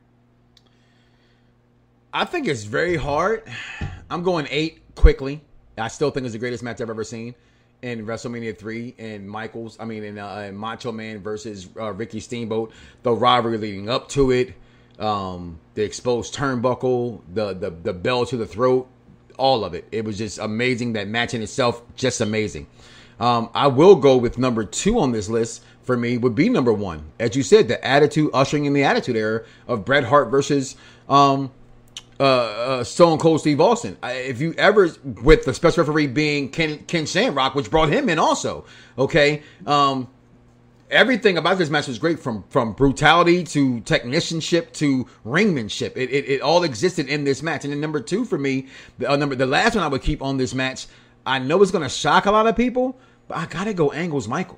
I think it's very hard. I'm going 8 quickly. I still think it's the greatest match I've ever seen in WrestleMania 3 and in Macho Man versus Ricky Steamboat. The rivalry leading up to it. The exposed turnbuckle, the bell to the throat, all of it. It was just amazing. That match in itself, just amazing. I will go with number 2 on this list for me would be number 1. As you said, the Attitude, ushering in the Attitude Era of Bret Hart versus Stone Cold Steve Austin. If you ever, with the special referee being Ken Shamrock, which brought him in also. Okay. Everything about this match was great, from brutality to technicianship to ringmanship. It all existed in this match. And then number 2 for me, the last one I would keep on this match, I know it's going to shock a lot of people, but I got to go Angle's Michael.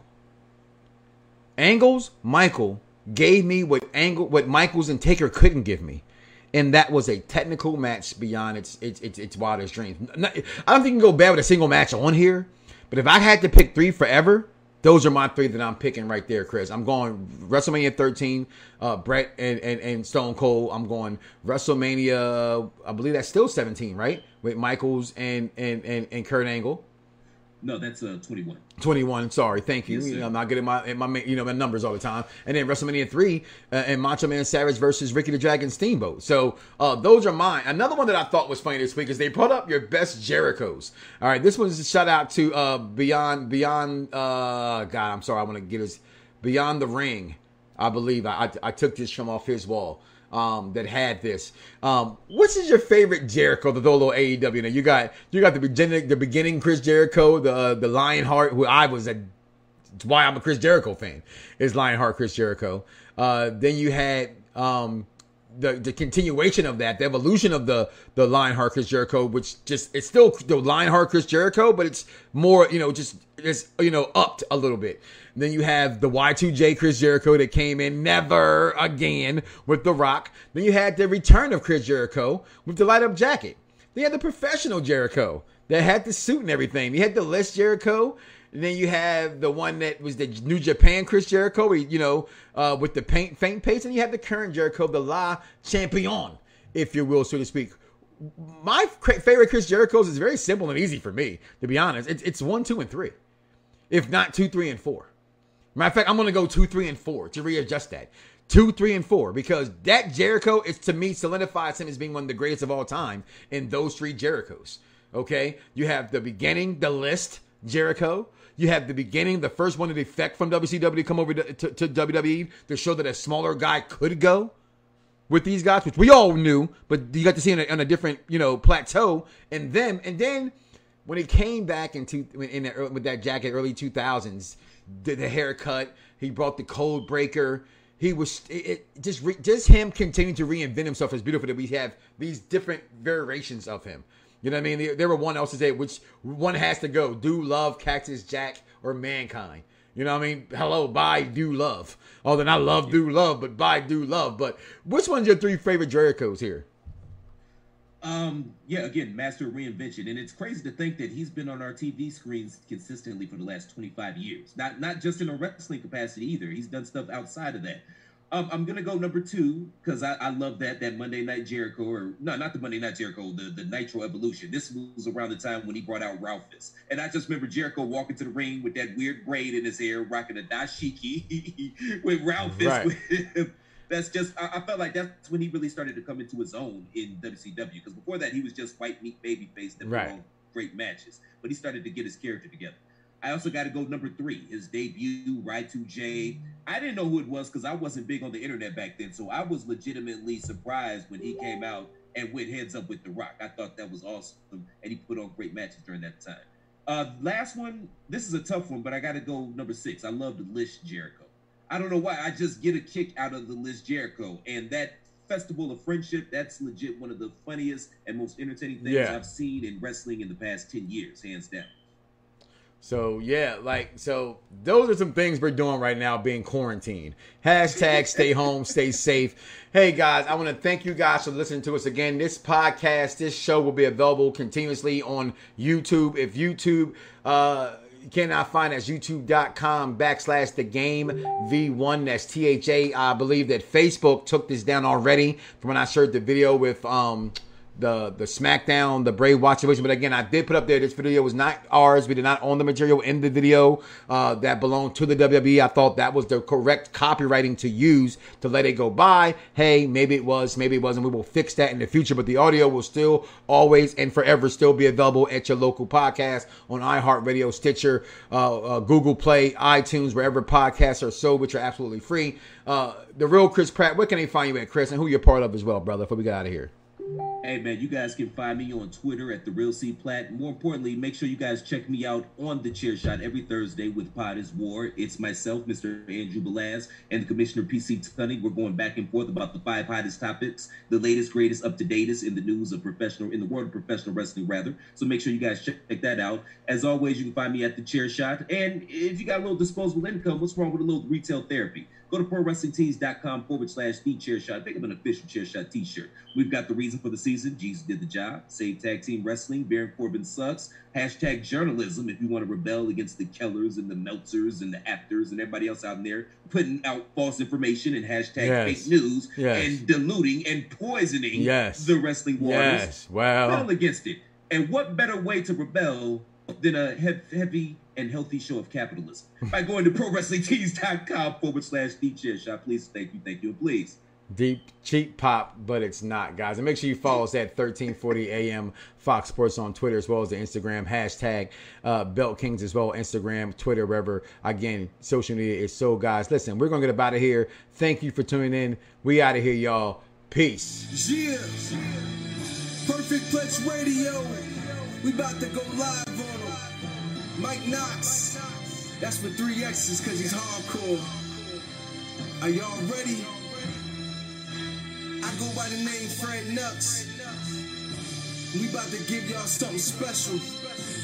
Angle's Michael gave me what Michaels and Taker couldn't give me. And that was a technical match beyond its wildest dreams. I don't think you can go bad with a single match on here, but if I had to pick 3 forever, those are my 3 that I'm picking right there, Chris. I'm going WrestleMania 13, Bret and Stone Cold. I'm going WrestleMania, I believe that's still 17, right? With Michaels and Kurt Angle. No, that's 21. 21. Sorry, thank you. Yes, I'm not getting my my numbers all the time. And then WrestleMania 3 and Macho Man Savage versus Ricky the Dragon Steamboat. So those are mine. Another one that I thought was funny this week is they brought up your best Jerichos. All right, this one's a shout out to Beyond. God, I'm sorry. I want to get his Beyond the Ring. I believe I took this from off his wall. That had this. Which is your favorite Jericho? The little AEW. Now you got the beginning Chris Jericho, the Lionheart, who it's why I'm a Chris Jericho fan, is Lionheart Chris Jericho. Then you had the continuation of that, the evolution of the Lionheart Chris Jericho, which it's still the Lionheart Chris Jericho, but it's more upped a little bit. And then you have the Y2J Chris Jericho that came in never again with The Rock. Then you had the return of Chris Jericho with the light up jacket. Then you had the professional Jericho that had the suit and everything. You had the Les Jericho. And then you have the one that was the New Japan Chris Jericho, with the faint pace. And you have the current Jericho, the La Champion, if you will, so to speak. My favorite Chris Jericho's is very simple and easy for me, to be honest. It's 1, 2, and 3. If not 2, 3, and 4. Matter of fact, I'm going to go 2, 3, and 4 to readjust that. 2, 3, and 4, because that Jericho is, to me, solidifies him as being one of the greatest of all time in those 3 Jerichos. Okay? You have the beginning, the list Jericho. You have the beginning, the first one to defect from WCW to come over to WWE to show that a smaller guy could go. with these guys, which we all knew, but you got to see on a different, plateau in them. And then when he came back with that jacket, early 2000s, the haircut, he brought the code breaker. He was just him continuing to reinvent himself is beautiful that we have these different variations of him. You know what I mean? There were one else to say which one has to go: Do Love, Cactus Jack, or Mankind. You know what I mean? Hello, bye, Do Love. Oh, then I love Do Love, but bye, Do Love. But which one's your 3 favorite Jerichos here? Yeah, again, master of reinvention. And it's crazy to think that he's been on our TV screens consistently for the last 25 years. Not just in a wrestling capacity either. He's done stuff outside of that. I'm going to go number 2 because I love that Monday Night Jericho, or no, not the Monday Night Jericho, the Nitro Evolution. This was around the time when he brought out Ralphus. And I just remember Jericho walking to the ring with that weird braid in his hair, rocking a dashiki with Ralphus. Right. That's just, I felt like that's when he really started to come into his own in WCW. Because before that, he was just white meat babyface that put on great matches. But he started to get his character together. I also got to go number 3, his debut, Y2J. I didn't know who it was because I wasn't big on the internet back then. So I was legitimately surprised when he came out and went heads up with The Rock. I thought that was awesome. And he put on great matches during that time. Last one, this is a tough one, but I got to go number 6. I love the List Jericho. I don't know why. I just get a kick out of the List Jericho. And that Festival of Friendship, that's legit one of the funniest and most entertaining things I've seen in wrestling in the past 10 years, hands down. So, so those are some things we're doing right now being quarantined. Hashtag stay home, stay safe. Hey, guys, I want to thank you guys for listening to us again. This podcast, this show will be available continuously on YouTube. If YouTube you cannot find us, youtube.com/thegamev1. That's THA. I believe that Facebook took this down already from when I shared the video with the SmackDown, the Bray Wyatt situation. But again, I did put up there, this video was not ours. We did not own the material in the video that belonged to the WWE. I thought that was the correct copywriting to use to let it go by. Hey, maybe it was, maybe it wasn't. We will fix that in the future, but the audio will still always and forever still be available at your local podcast on iHeartRadio, Stitcher, Google Play, iTunes, wherever podcasts are sold, which are absolutely free. The real Chris Pratt, where can they find you at, Chris, and who you're part of as well, brother, before we get out of here? Hey, man, you guys can find me on Twitter at The Real C Platt. More importantly, make sure you guys check me out on The Chair Shot every Thursday with Pod is War. It's myself, Mr. Andrew Belaz, and the Commissioner PC Tunney. We're going back and forth about the 5 hottest topics, the latest, greatest, up-to-datest in the news of in the world of professional wrestling, rather. So make sure you guys check that out. As always, you can find me at The Chair Shot. And if you got a little disposable income, what's wrong with a little retail therapy? Go to ProWrestlingTees.com/TheChairShot. Pick up an official Chair Shot t-shirt. We've got the reason for the season. Jesus did the job. Save Tag Team Wrestling. Baron Corbin sucks. Hashtag journalism if you want to rebel against the Kellers and the Meltzers and the Afters and everybody else out there putting out false information and hashtag fake news and diluting and poisoning the wrestling waters. Yes, well. Rebel against it. And what better way to rebel than a heavy and healthy show of capitalism by going to ProWrestlingTees.com/TheChairShot. Please, thank you, and please. Deep, cheap pop, but it's not, guys. And make sure you follow us at 1340 AM Fox Sports on Twitter, as well as the Instagram, hashtag Belt Kings as well, Instagram, Twitter, wherever. Again, social media is so, guys. Listen, we're going to get up out of here. Thank you for tuning in. We out of here, y'all. Peace. Yeah. Perfect Plex Radio. We about to go live on them. Mike Knox. That's with 3 X's because he's hardcore. Are y'all ready? I go by the name Fred Nux. We about to give y'all something special.